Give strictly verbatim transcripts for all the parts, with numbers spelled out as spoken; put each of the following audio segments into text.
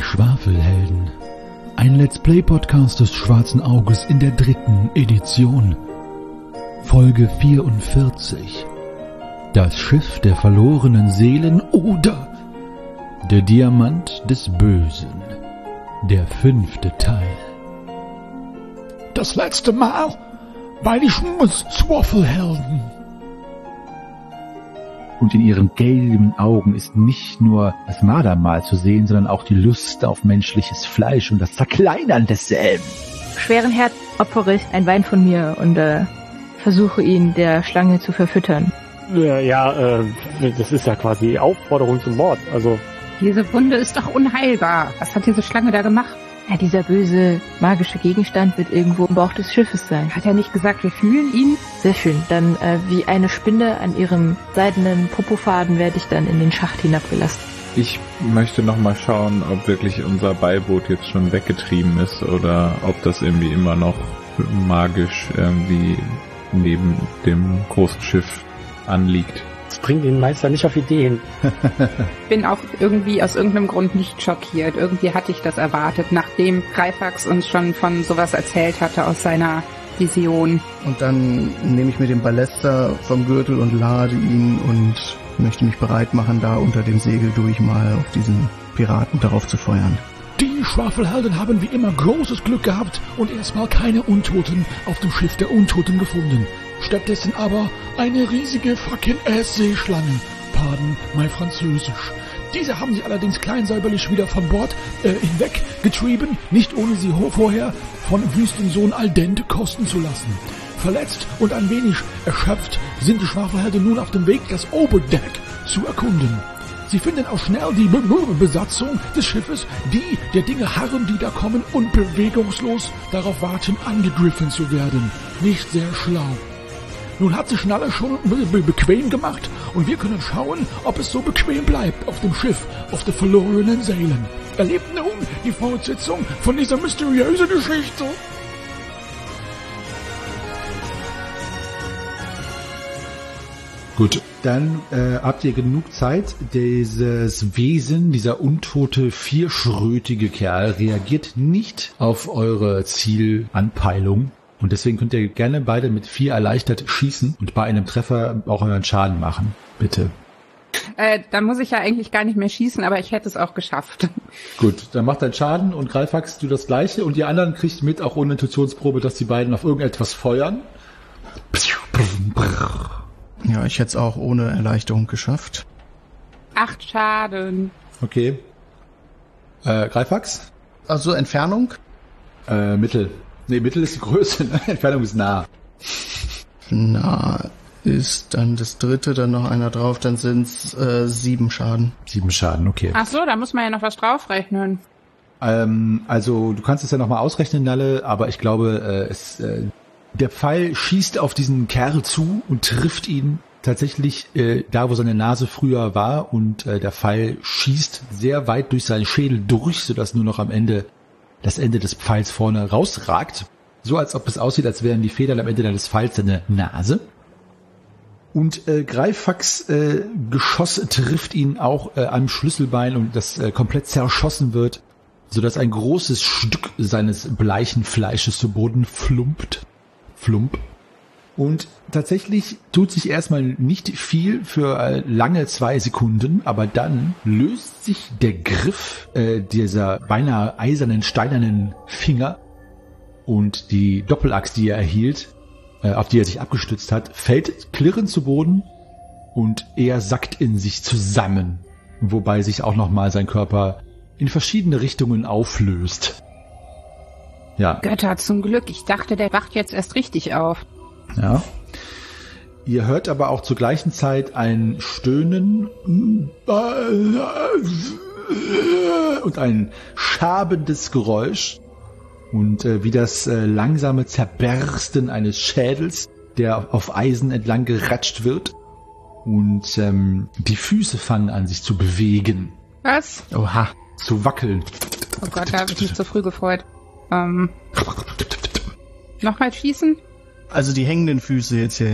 Schwafelhelden. Ein Let's Play Podcast des Schwarzen Auges in der dritten Edition. Folge vierundvierzig. Das Schiff der verlorenen Seelen oder der Diamant des Bösen. Der fünfte Teil. Das letzte Mal bei die Schwafelhelden. Und in ihren gelben Augen ist nicht nur das Mardermal zu sehen, sondern auch die Lust auf menschliches Fleisch und das Zerkleinern desselben. Schweren Herz opfere ich ein Wein von mir und äh, versuche ihn der Schlange zu verfüttern. Ja, ja äh, das ist ja quasi Aufforderung zum Mord. Also diese Wunde ist doch unheilbar. Was hat diese Schlange da gemacht? Ja, dieser böse magische Gegenstand wird irgendwo im Bauch des Schiffes sein. Hat er nicht gesagt, wir fühlen ihn? Sehr schön. Dann äh, wie eine Spinne an ihrem seidenen Popofaden werde ich dann in den Schacht hinabgelassen. Ich möchte noch mal schauen, ob wirklich unser Beiboot jetzt schon weggetrieben ist oder ob das irgendwie immer noch magisch irgendwie neben dem großen Schiff anliegt. Das bringt den Meister nicht auf Ideen. Bin auch irgendwie aus irgendeinem Grund nicht schockiert. Irgendwie hatte ich das erwartet, nachdem Greifax uns schon von sowas erzählt hatte aus seiner Vision. Und dann nehme ich mir den Ballester vom Gürtel und lade ihn und möchte mich bereit machen, da unter dem Segel durch mal auf diesen Piraten darauf zu feuern. Die Schwafelhelden haben wie immer großes Glück gehabt und erstmal keine Untoten auf dem Schiff der Untoten gefunden. Stattdessen aber eine riesige fucking Ass-Seeschlange. Pardon mein Französisch. Diese haben sie allerdings kleinsäuberlich wieder von Bord äh, hinweg getrieben, nicht ohne sie vorher von Wüstensohn Aldente kosten zu lassen. Verletzt und ein wenig erschöpft sind die Schwafelhelden nun auf dem Weg, das Oberdeck zu erkunden. Sie finden auch schnell die Besatzung des Schiffes, die der Dinge harren, die da kommen und bewegungslos darauf warten, angegriffen zu werden. Nicht sehr schlau. Nun hat sich Schnalle schon be- bequem gemacht und wir können schauen, ob es so bequem bleibt auf dem Schiff, auf der verlorenen Seelen. Erlebt nun die Fortsetzung von dieser mysteriösen Geschichte. Gut, dann äh, habt ihr genug Zeit. Dieses Wesen, dieser untote, vierschrötige Kerl reagiert nicht auf eure Zielanpeilung. Und deswegen könnt ihr gerne beide mit vier erleichtert schießen und bei einem Treffer auch euren Schaden machen. Bitte. Äh, dann muss ich ja eigentlich gar nicht mehr schießen, aber ich hätte es auch geschafft. Gut, dann macht dein Schaden und Greifax, du das Gleiche. Und die anderen kriegt mit, auch ohne Intuitionsprobe, dass die beiden auf irgendetwas feuern. Ja, ich hätte es auch ohne Erleichterung geschafft. Acht Schaden. Okay. Äh, Greifax? Also Entfernung? Äh, Mittel. Nee, Mittel ist die Größe, ne? Entfernung ist nah. Na, ist dann das dritte, dann noch einer drauf, dann sind's äh, sieben Schaden. Sieben Schaden, okay. Ach so, da muss man ja noch was draufrechnen. Ähm, also, du kannst es ja nochmal ausrechnen, Nalle, aber ich glaube, äh, es, äh, der Pfeil schießt auf diesen Kerl zu und trifft ihn tatsächlich äh, da, wo seine Nase früher war und äh, der Pfeil schießt sehr weit durch seinen Schädel durch, sodass nur noch am Ende das Ende des Pfeils vorne rausragt. So als ob es aussieht, als wären die Federn am Ende des Pfeils seine Nase. Und äh, Greifax äh, Geschoss trifft ihn auch äh, am Schlüsselbein und das äh, komplett zerschossen wird, sodass ein großes Stück seines bleichen Fleisches zu Boden flumpt. Flump. Und tatsächlich tut sich erstmal nicht viel für äh, lange zwei Sekunden, aber dann löst sich der Griff äh, dieser beinahe eisernen, steinernen Finger und die Doppelaxt, die er erhielt, äh, auf die er sich abgestützt hat, fällt klirrend zu Boden und er sackt in sich zusammen, wobei sich auch nochmal sein Körper in verschiedene Richtungen auflöst. Ja. Götter, zum Glück. Ich dachte, der wacht jetzt erst richtig auf. Ja. Ihr hört aber auch zur gleichen Zeit ein Stöhnen und ein schabendes Geräusch und äh, wie das äh, langsame Zerbersten eines Schädels, der auf Eisen entlang geratscht wird und ähm, die Füße fangen an, sich zu bewegen. Was? Oha. Zu wackeln. Oh Gott, da habe ich mich zu früh gefreut. Ähm, Nochmal schießen? Also die hängenden Füße jetzt hier, ja?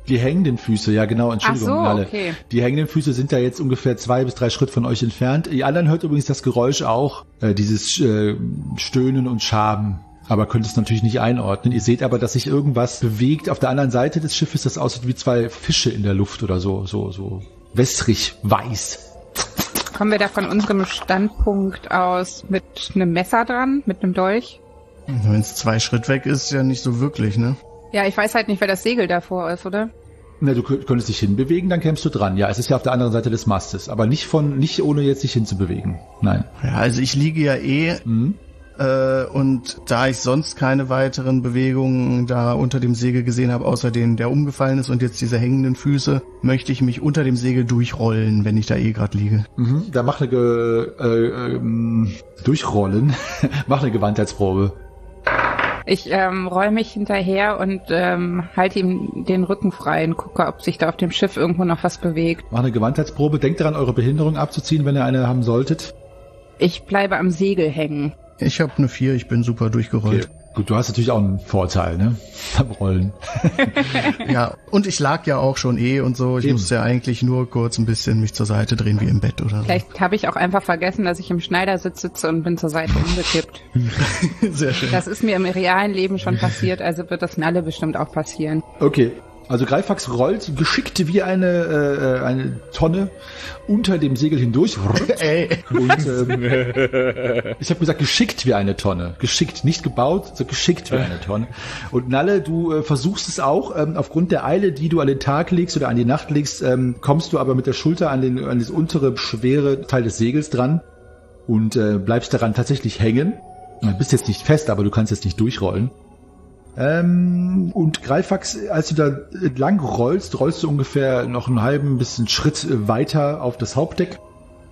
Die hängenden Füße, ja genau, Entschuldigung. Ach so, alle. okay. Die hängenden Füße sind ja jetzt ungefähr zwei bis drei Schritt von euch entfernt. Die anderen hört übrigens das Geräusch auch, äh, dieses äh, Stöhnen und Schaben. Aber könnt es natürlich nicht einordnen. Ihr seht aber, dass sich irgendwas bewegt auf der anderen Seite des Schiffes, das aussieht wie zwei Fische in der Luft oder so, so, so wässrig, weiß. Kommen wir da von unserem Standpunkt aus mit einem Messer dran, mit einem Dolch? Wenn es zwei Schritt weg ist, ja nicht so wirklich, ne? Ja, ich weiß halt nicht, wer das Segel davor ist, oder? Na, du könntest dich hinbewegen, dann kämst du dran. Ja, es ist ja auf der anderen Seite des Mastes, aber nicht von, nicht ohne jetzt sich hinzubewegen. Nein. Ja, also ich liege ja eh, Mhm. äh, und da ich sonst keine weiteren Bewegungen da unter dem Segel gesehen habe, außer den, der umgefallen ist und jetzt diese hängenden Füße, möchte ich mich unter dem Segel durchrollen, wenn ich da eh gerade liege. Mhm. Da mach eine Ge äh, ähm, Durchrollen. Mach eine Gewandtheitsprobe. Ich ähm, roll mich hinterher und ähm, halte ihm den Rücken frei und gucke, ob sich da auf dem Schiff irgendwo noch was bewegt. Mach eine Gewandtheitsprobe. Denkt daran, eure Behinderung abzuziehen, wenn ihr eine haben solltet. Ich bleibe am Segel hängen. Ich habe eine vier, ich bin super durchgerollt. Okay. Gut, du hast natürlich auch einen Vorteil, ne? Beim Rollen. Ja, und ich lag ja auch schon eh und so. Ich Eben. musste ja eigentlich nur kurz ein bisschen mich zur Seite drehen wie im Bett oder so. Vielleicht habe ich auch einfach vergessen, dass ich im Schneidersitz sitze und bin zur Seite umgekippt. Sehr schön. Das ist mir im realen Leben schon passiert, also wird das Nalle bestimmt auch passieren. Okay. Also Greifax rollt geschickt wie eine, äh, eine Tonne unter dem Segel hindurch. Ey. Und, ähm, ich habe gesagt, geschickt wie eine Tonne. Geschickt, nicht gebaut, sondern geschickt wie eine Tonne. Und Nalle, du äh, versuchst es auch. Ähm, aufgrund der Eile, die du an den Tag legst oder an die Nacht legst, ähm, kommst du aber mit der Schulter an, den, an das untere, schwere Teil des Segels dran und äh, bleibst daran tatsächlich hängen. Du bist jetzt nicht fest, aber du kannst jetzt nicht durchrollen. Ähm, und Greifax, als du da lang rollst, rollst du ungefähr noch einen halben bis einen Schritt weiter auf das Hauptdeck.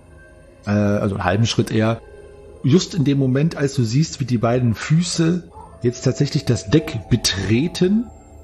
Äh, also einen halben Schritt eher. Just in dem Moment, als du siehst, wie die beiden Füße jetzt tatsächlich das Deck betreten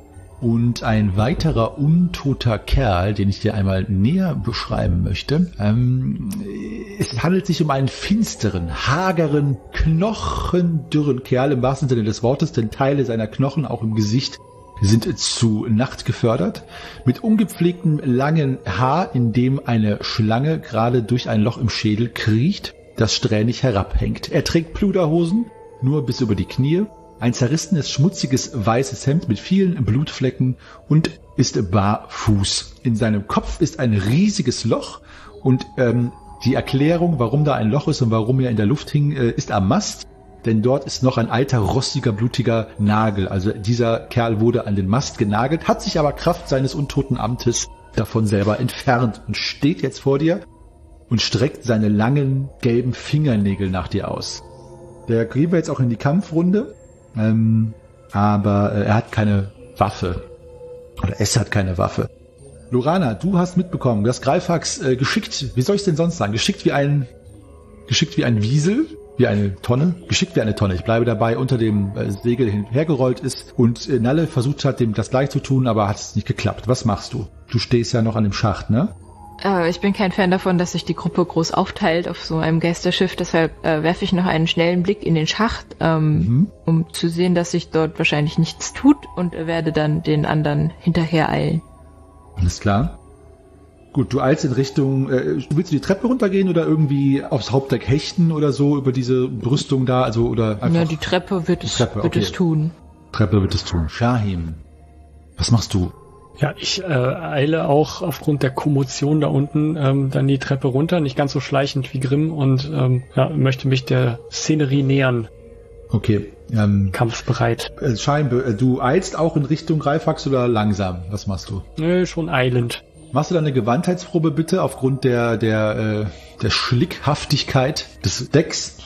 und ein weiterer untoter Kerl, den ich dir einmal näher beschreiben möchte. Ähm, es handelt sich um einen finsteren, hageren, knochendürren Kerl im wahrsten Sinne des Wortes, denn Teile seiner Knochen, auch im Gesicht, sind zu Nacht gefördert. Mit ungepflegtem langen Haar, in dem eine Schlange gerade durch ein Loch im Schädel kriecht, das strähnig herabhängt. Er trägt Pluderhosen, nur bis über die Knie, ein zerrissenes, schmutziges, weißes Hemd mit vielen Blutflecken und ist barfuß. In seinem Kopf ist ein riesiges Loch und ähm, die Erklärung, warum da ein Loch ist und warum er in der Luft hing, äh, ist am Mast, denn dort ist noch ein alter, rostiger, blutiger Nagel. Also dieser Kerl wurde an den Mast genagelt, hat sich aber Kraft seines untoten Amtes davon selber entfernt und steht jetzt vor dir und streckt seine langen, gelben Fingernägel nach dir aus. Der gehen wir jetzt auch in die Kampfrunde. Ähm, aber äh, er hat keine Waffe. Oder es hat keine Waffe. Lorana, du hast mitbekommen, dass Greifax äh, geschickt, wie soll ich es denn sonst sagen, geschickt wie ein geschickt wie ein Wiesel, wie eine Tonne, geschickt wie eine Tonne, ich bleibe dabei, unter dem äh, Segel hinhergerollt ist und äh, Nalle versucht hat, dem das gleich zu tun, aber hat es nicht geklappt. Was machst du? Du stehst ja noch an dem Schacht, ne? Äh, ich bin kein Fan davon, dass sich die Gruppe groß aufteilt auf so einem Geisterschiff, deshalb äh, werfe ich noch einen schnellen Blick in den Schacht, ähm, mhm. um zu sehen, dass sich dort wahrscheinlich nichts tut und äh, werde dann den anderen hinterher eilen. Alles klar. Gut, du eilst in Richtung, äh, willst du die Treppe runtergehen oder irgendwie aufs Hauptdeck hechten oder so über diese Brüstung da, also oder einfach... Ja, die Treppe wird, es, Treppe, wird okay. es tun. Treppe wird es tun. Shahim, was machst du? Ja, ich äh, eile auch aufgrund der Kommotion da unten ähm, dann die Treppe runter, nicht ganz so schleichend wie Grimm und ähm, ja, möchte mich der Szenerie nähern. Okay. Ähm, Kampfbereit. Äh, Shahim, du eilst auch in Richtung Greifax oder langsam? Was machst du? Nö, schon eilend. Machst du da eine Gewandtheitsprobe bitte aufgrund der der äh, der Schlickhaftigkeit des Decks?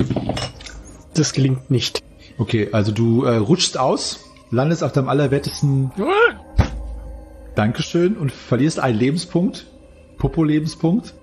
Das gelingt nicht. Okay, also du äh, rutschst aus, landest auf deinem allerwertesten Dankeschön und verlierst einen Lebenspunkt, Popo-Lebenspunkt.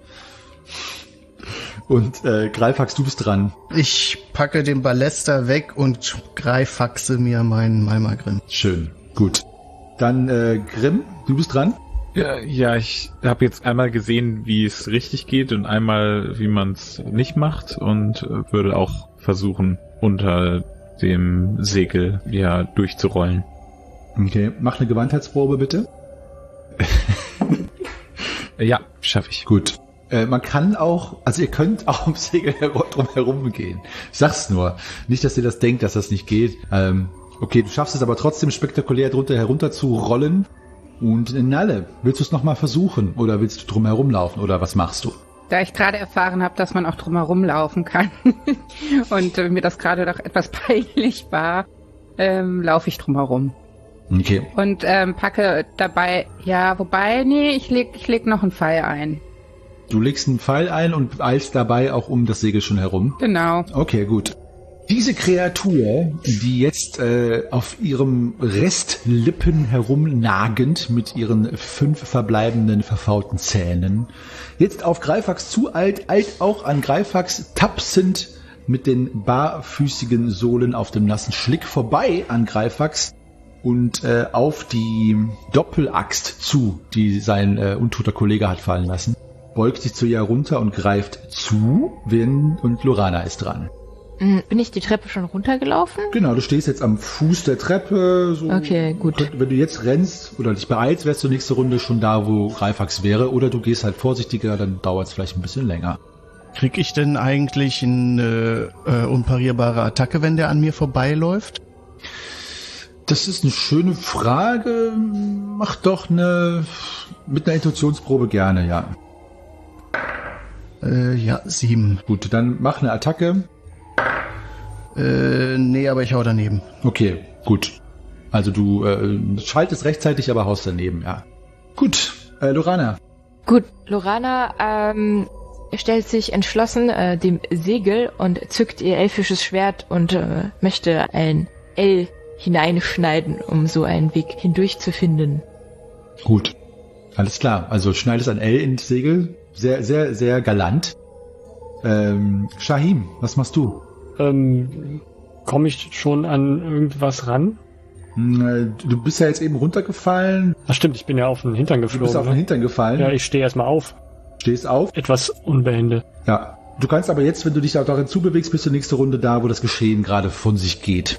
Und äh, Greifax, du bist dran. Ich packe den Ballester weg und greifaxe mir meinen Malmagrim. Schön, gut. Dann äh, Grimm, du bist dran. Ja, ja, ich habe jetzt einmal gesehen, wie es richtig geht und einmal, wie man es nicht macht und äh, würde auch versuchen, unter dem Segel ja durchzurollen. Okay, mach eine Gewandtheitsprobe bitte. Ja, schaffe ich. Gut. Äh, man kann auch, also ihr könnt auch ums Segel drum herum gehen. Ich sag's nur. Nicht, dass ihr das denkt, dass das nicht geht. Ähm, okay, du schaffst es aber trotzdem spektakulär drunter herunter zu rollen. Und Nalle, willst du es nochmal versuchen? Oder willst du drum herumlaufen? Oder was machst du? Da ich gerade erfahren habe, dass man auch drum herum laufen kann und äh, mir das gerade doch etwas peinlich war, ähm, laufe ich drum herum. Okay. Und ähm, packe dabei, ja, wobei, nee, ich leg, ich leg noch einen Pfeil ein. Du legst einen Pfeil ein und eilst dabei auch um das Segel schon herum. Genau. Okay, gut. Diese Kreatur, die jetzt äh, auf ihrem Restlippen herumnagend mit ihren fünf verbleibenden verfaulten Zähnen, jetzt auf Greifax zueilt, eilt auch an Greifax tapsend mit den barfüßigen Sohlen auf dem nassen Schlick vorbei an Greifax und äh, auf die Doppelaxt zu, die sein äh, untoter Kollege hat fallen lassen. Beugt sich zu ihr runter und greift zu, Vin und Lorana ist dran. Bin ich die Treppe schon runtergelaufen? Genau, du stehst jetzt am Fuß der Treppe. So. Okay, gut. Wenn du jetzt rennst oder dich beeilst, wärst du nächste Runde schon da, wo Greifax wäre. Oder du gehst halt vorsichtiger, dann dauert es vielleicht ein bisschen länger. Krieg ich denn eigentlich eine äh, unparierbare Attacke, wenn der an mir vorbeiläuft? Das ist eine schöne Frage. Mach doch eine mit einer Intuitionsprobe gerne, ja. Äh, ja, sieben. Gut, dann mach eine Attacke. Äh, nee, aber ich hau daneben. Okay, gut. Also du äh, schaltest rechtzeitig, aber haust daneben, ja. Gut, äh, Lorana. Gut, Lorana ähm, stellt sich entschlossen äh, dem Segel und zückt ihr elfisches Schwert und äh, möchte ein L hineinschneiden, um so einen Weg hindurch zu finden. Gut, alles klar. Also schneidest ein L ins Segel. Sehr, sehr, sehr galant. Ähm, Shahim, was machst du? Ähm, komme ich schon an irgendwas ran? Du bist ja jetzt eben runtergefallen. Ach stimmt, ich bin ja auf den Hintern geflogen. Du bist auf den ne? Hintern gefallen. Ja, ich stehe erstmal auf. Stehst auf. Etwas unbehende. Ja. Du kannst aber jetzt, wenn du dich auch darin zubewegst, bis zur nächste Runde da, wo das Geschehen gerade von sich geht.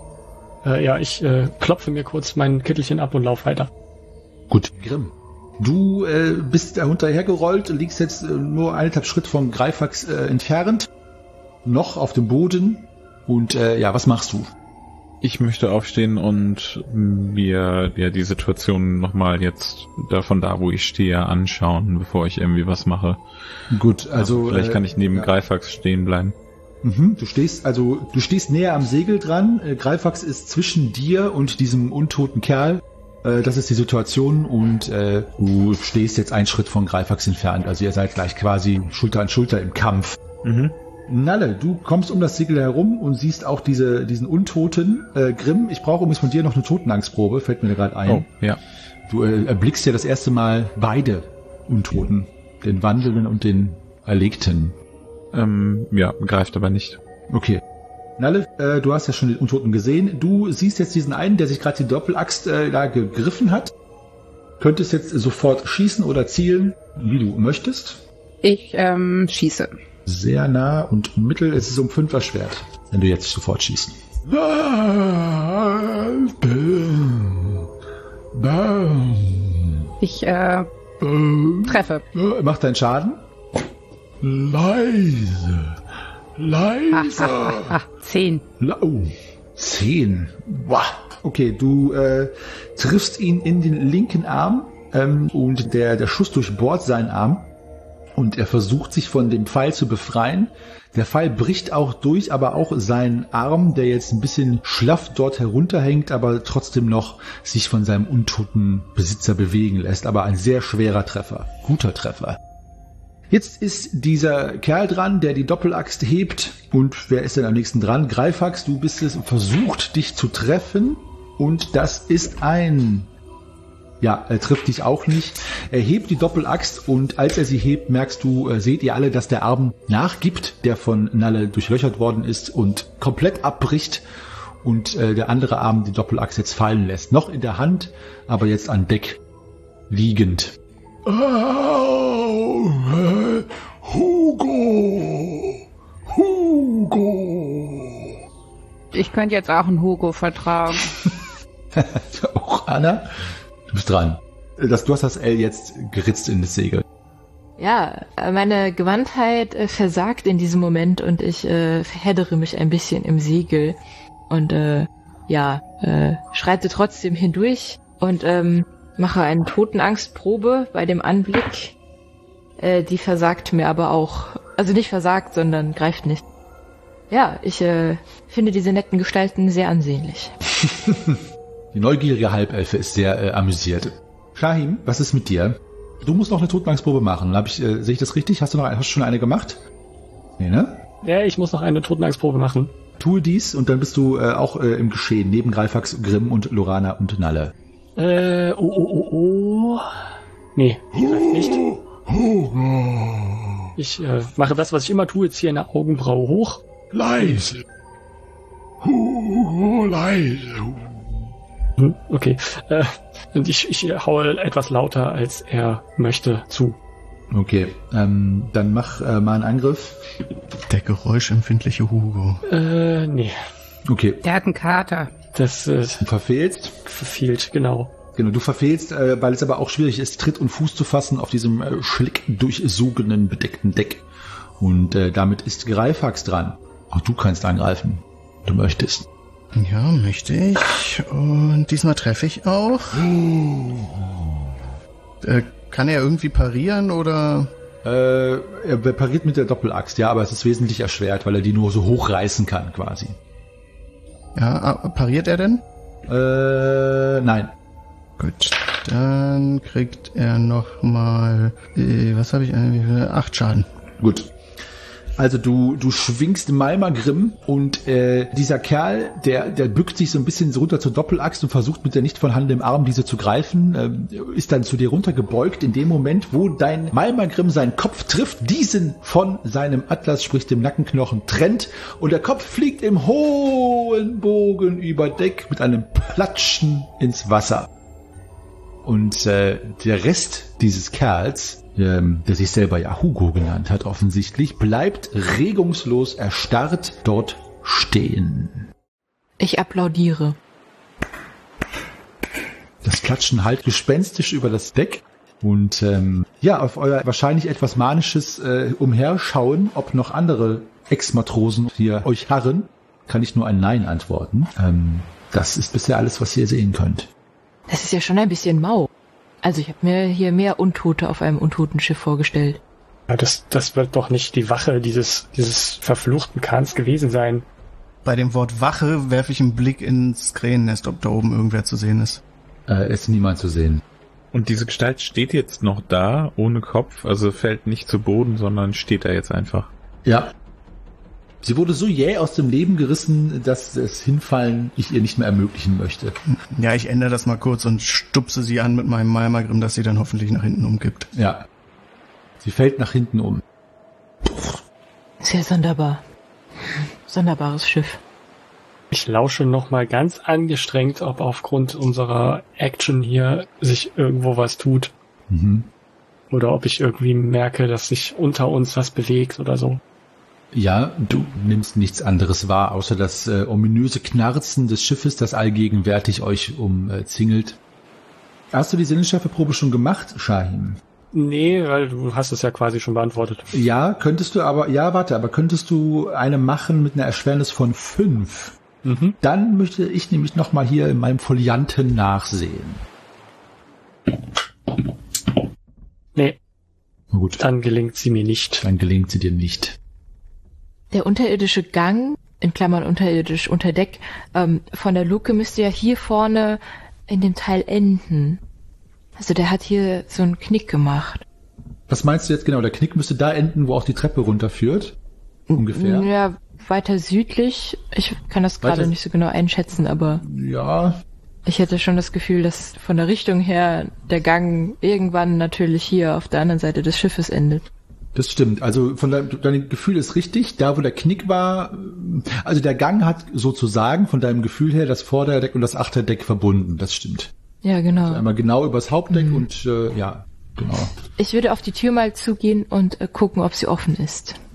Äh, ja, ich äh, klopfe mir kurz mein Kittelchen ab und laufe weiter. Gut, Grimm. Du äh, bist da hinterhergerollt, liegst jetzt äh, nur eineinhalb Schritt vom Greifax äh, entfernt, noch auf dem Boden. Und äh, ja, was machst du? Ich möchte aufstehen und mir ja die Situation nochmal jetzt da von da, wo ich stehe, anschauen, bevor ich irgendwie was mache. Gut, also... also vielleicht äh, kann ich neben ja. Greifax stehen bleiben. Mhm, du stehst also, du stehst näher am Segel dran. Äh, Greifax ist zwischen dir und diesem untoten Kerl. Äh, das ist die Situation und äh, du stehst jetzt einen Schritt von Greifax entfernt. Also ihr seid gleich quasi Schulter an Schulter im Kampf. Mhm. Nalle, du kommst um das Segel herum und siehst auch diese, diesen Untoten. Äh, Grimm, ich brauche übrigens von dir noch eine Totenangstprobe, fällt mir da gerade ein. Oh, ja. Du äh, erblickst ja das erste Mal beide Untoten, den Wandelnden und den Erlegten. Ähm, ja, greift aber nicht. Okay. Nalle, äh, du hast ja schon den Untoten gesehen. Du siehst jetzt diesen einen, der sich gerade die Doppelaxt äh, da gegriffen hat. Könntest jetzt sofort schießen oder zielen, wie du möchtest. Ich ähm, schieße. Sehr nah und mittel. Es ist um fünf erschwert, wenn du jetzt sofort schießt. Ich äh, treffe. Mach deinen Schaden. Leise. Leise. Ah, ah, ah, zehn. Oh, zehn. Wow. Okay, du äh, triffst ihn in den linken Arm ähm, und der, der Schuss durchbohrt seinen Arm. Und er versucht sich von dem Pfeil zu befreien. Der Pfeil bricht auch durch, aber auch seinen Arm, der jetzt ein bisschen schlaff dort herunterhängt, aber trotzdem noch sich von seinem untoten Besitzer bewegen lässt. Aber ein sehr schwerer Treffer. Guter Treffer. Jetzt ist dieser Kerl dran, der die Doppelaxt hebt. Und wer ist denn am nächsten dran? Greifax, du bist es, versucht dich zu treffen. Und das ist ein... Ja, er trifft dich auch nicht. Er hebt die Doppelaxt und als er sie hebt, merkst du, äh, seht ihr alle, dass der Arm nachgibt, der von Nalle durchlöchert worden ist und komplett abbricht und äh, der andere Arm die Doppelaxt jetzt fallen lässt. Noch in der Hand, aber jetzt an Deck liegend. Oh, äh, Hugo! Hugo! Ich könnte jetzt auch einen Hugo vertragen. Auch Anna? Du bist dran. das, du hast das L jetzt geritzt in das Segel. Ja, meine Gewandtheit äh, versagt in diesem Moment und ich äh, verheddere mich ein bisschen im Segel und äh, ja, äh, schreite trotzdem hindurch und ähm, mache eine Totenangstprobe bei dem Anblick. Äh, die versagt mir aber auch. Also nicht versagt, sondern greift nicht. Ja, ich äh, finde diese netten Gestalten sehr ansehnlich. Die neugierige Halbelfe ist sehr äh, amüsiert. Shahim, was ist mit dir? Du musst noch eine Totenangstprobe machen. Hab ich, äh, sehe ich das richtig? Hast du noch hast du schon eine gemacht? Nee, ne? Ja, ich muss noch eine Totenangstprobe machen. Tue dies und dann bist du äh, auch äh, im Geschehen, neben Greifax, Grimm und Lorana und Nalle. Äh, oh, oh, oh, oh. Nee, die greift nicht. Ich äh, mache das, was ich immer tue, ziehe eine Augenbraue hoch. Leise. Hu, leise. Hm, okay. Äh, und ich, ich haue etwas lauter, als er möchte, zu. Okay, ähm, dann mach äh, mal einen Angriff. Der geräuschempfindliche Hugo. Äh, nee. Okay. Der hat einen Kater. Das äh, Du verfehlst. verfehlt, genau. Genau, du verfehlst, äh, weil es aber auch schwierig ist, Tritt und Fuß zu fassen auf diesem äh, schlick durchsogenen, bedeckten Deck. Und äh, damit ist Greifax dran. Auch du kannst angreifen. Du möchtest. Ja, möchte ich. Und diesmal treffe ich auch. Äh, kann er irgendwie parieren oder? Äh, er pariert mit der Doppelaxt, ja, aber es ist wesentlich erschwert, weil er die nur so hochreißen kann, quasi. Ja, pariert er denn? Äh, nein. Gut, dann kriegt er nochmal, äh, was habe ich, äh, acht Schaden. Gut. Also du du schwingst Malmagrim und äh, dieser Kerl, der der bückt sich so ein bisschen so runter zur Doppelaxt und versucht mit der nicht vorhandenen Arm diese zu greifen, äh, ist dann zu dir runtergebeugt in dem Moment, wo dein Malmagrim seinen Kopf trifft, diesen von seinem Atlas, sprich dem Nackenknochen, trennt und der Kopf fliegt im hohen Bogen über Deck mit einem Platschen ins Wasser. Und äh, der Rest dieses Kerls, ähm, der sich selber ja Hugo genannt hat offensichtlich, bleibt regungslos erstarrt dort stehen. Ich applaudiere. Das Klatschen halt gespenstisch über das Deck und ähm, ja, auf euer wahrscheinlich etwas manisches äh, Umherschauen, ob noch andere Ex-Matrosen hier euch harren, kann ich nur ein Nein antworten. Ähm, das ist bisher alles, was ihr sehen könnt. Das ist ja schon ein bisschen mau. Also ich habe mir hier mehr Untote auf einem Untotenschiff vorgestellt. Ja, das, das wird doch nicht die Wache dieses, dieses verfluchten Kahns gewesen sein. Bei dem Wort Wache werfe ich einen Blick ins Krähennest, ob da oben irgendwer zu sehen ist. Äh, ist niemand zu sehen. Und diese Gestalt steht jetzt noch da, ohne Kopf, also fällt nicht zu Boden, sondern steht da jetzt einfach. Ja. Sie wurde so jäh aus dem Leben gerissen, dass das Hinfallen ich ihr nicht mehr ermöglichen möchte. Ja, ich ändere das mal kurz und stupse sie an mit meinem Malmagrim, dass sie dann hoffentlich nach hinten umkippt. Ja. Sie fällt nach hinten um. Sehr sonderbar. Sonderbares Schiff. Ich lausche nochmal ganz angestrengt, ob aufgrund unserer Action hier sich irgendwo was tut. Mhm. Oder ob ich irgendwie merke, dass sich unter uns was bewegt oder so. Ja, du nimmst nichts anderes wahr, außer das äh, ominöse Knarzen des Schiffes, das allgegenwärtig euch umzingelt. Hast du die Sinnesschärfeprobe schon gemacht, Shahim? Nee, weil du hast es ja quasi schon beantwortet. Ja, könntest du aber, ja, warte, aber könntest du eine machen mit einer Erschwernis von fünf? Mhm. Dann möchte ich nämlich nochmal hier in meinem Folianten nachsehen. Nee. Na gut, Dann gelingt sie mir nicht. dann gelingt sie dir nicht. Der unterirdische Gang, in Klammern unterirdisch unter Deck, ähm, von der Luke müsste ja hier vorne in dem Teil enden. Also der hat hier so einen Knick gemacht. Was meinst du jetzt genau? Der Knick müsste da enden, wo auch die Treppe runterführt? Ungefähr? Ja, weiter südlich. Ich kann das gerade Weiter- nicht so genau einschätzen, aber Ja, ich hätte schon das Gefühl, dass von der Richtung her der Gang irgendwann natürlich hier auf der anderen Seite des Schiffes endet. das stimmt. Also von deinem, dein Gefühl ist richtig. Da, wo der Knick war, also der Gang hat sozusagen von deinem Gefühl her das Vorderdeck und das Achterdeck verbunden. Das stimmt. Ja, genau. Also einmal genau übers Hauptdeck Mhm. und äh, ja, genau. Ich würde auf die Tür mal zugehen und äh, gucken, ob sie offen ist.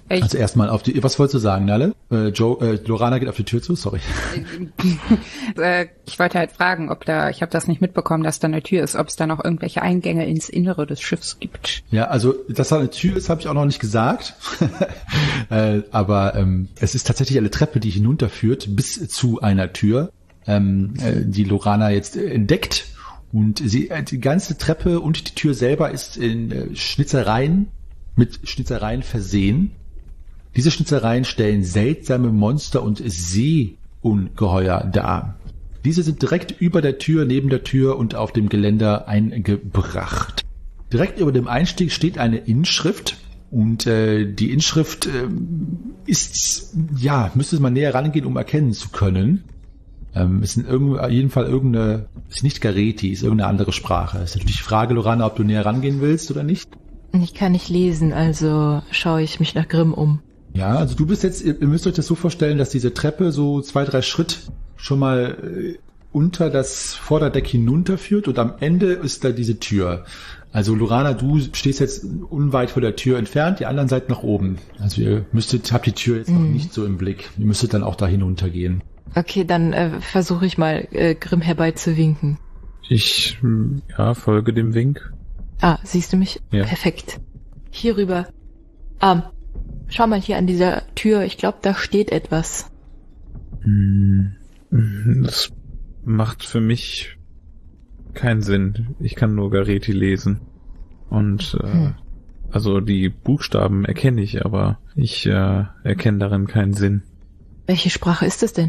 Ich also erstmal auf die, was wolltest du sagen, Nalle? Äh, Joe, äh, Lorana geht auf die Tür zu, sorry. äh, ich wollte halt fragen, ob da, ich habe das nicht mitbekommen, dass da eine Tür ist, ob es da noch irgendwelche Eingänge ins Innere des Schiffs gibt. Ja, also, dass da eine Tür ist, habe ich auch noch nicht gesagt. äh, aber ähm, es ist tatsächlich eine Treppe, die hinunterführt bis zu einer Tür, ähm, äh, die Lorana jetzt äh, entdeckt. Und sie, äh, die ganze Treppe und die Tür selber ist in äh, Schnitzereien, mit Schnitzereien versehen. Diese Schnitzereien stellen seltsame Monster und Seeungeheuer dar. Diese sind direkt über der Tür, neben der Tür und auf dem Geländer eingebracht. Direkt über dem Einstieg steht eine Inschrift und äh, die Inschrift äh, ist, ja, müsste man näher rangehen, um erkennen zu können. Ähm, ist in irgend, auf jeden Fall irgendeine, ist nicht Gareti, ist irgendeine andere Sprache. Ist natürlich die Frage, Lorana, ob du näher rangehen willst oder nicht. Ich kann nicht lesen, also schaue ich mich nach Grimm um. Ja, also du bist jetzt, ihr müsst euch das so vorstellen, dass diese Treppe so zwei, drei Schritt schon mal äh, unter das Vorderdeck hinunterführt und am Ende ist da diese Tür. Also Lorana, du stehst jetzt unweit von der Tür entfernt, die anderen seid nach oben. Also ihr müsstet, habt die Tür jetzt noch Mhm. nicht so im Blick. Ihr müsstet dann auch da hinuntergehen. Okay, dann äh, versuche ich mal, äh, Grimm herbeizuwinken. Ich, hm, ja, folge dem Wink. Ah, siehst du mich? Ja. Perfekt. Hier rüber. Ähm, schau mal hier an dieser Tür. Ich glaube, da steht etwas. Hm, das macht für mich keinen Sinn. Ich kann nur Gareti lesen. Und, äh, Hm. also die Buchstaben erkenne ich, aber ich äh, erkenne darin keinen Sinn. Welche Sprache ist es denn?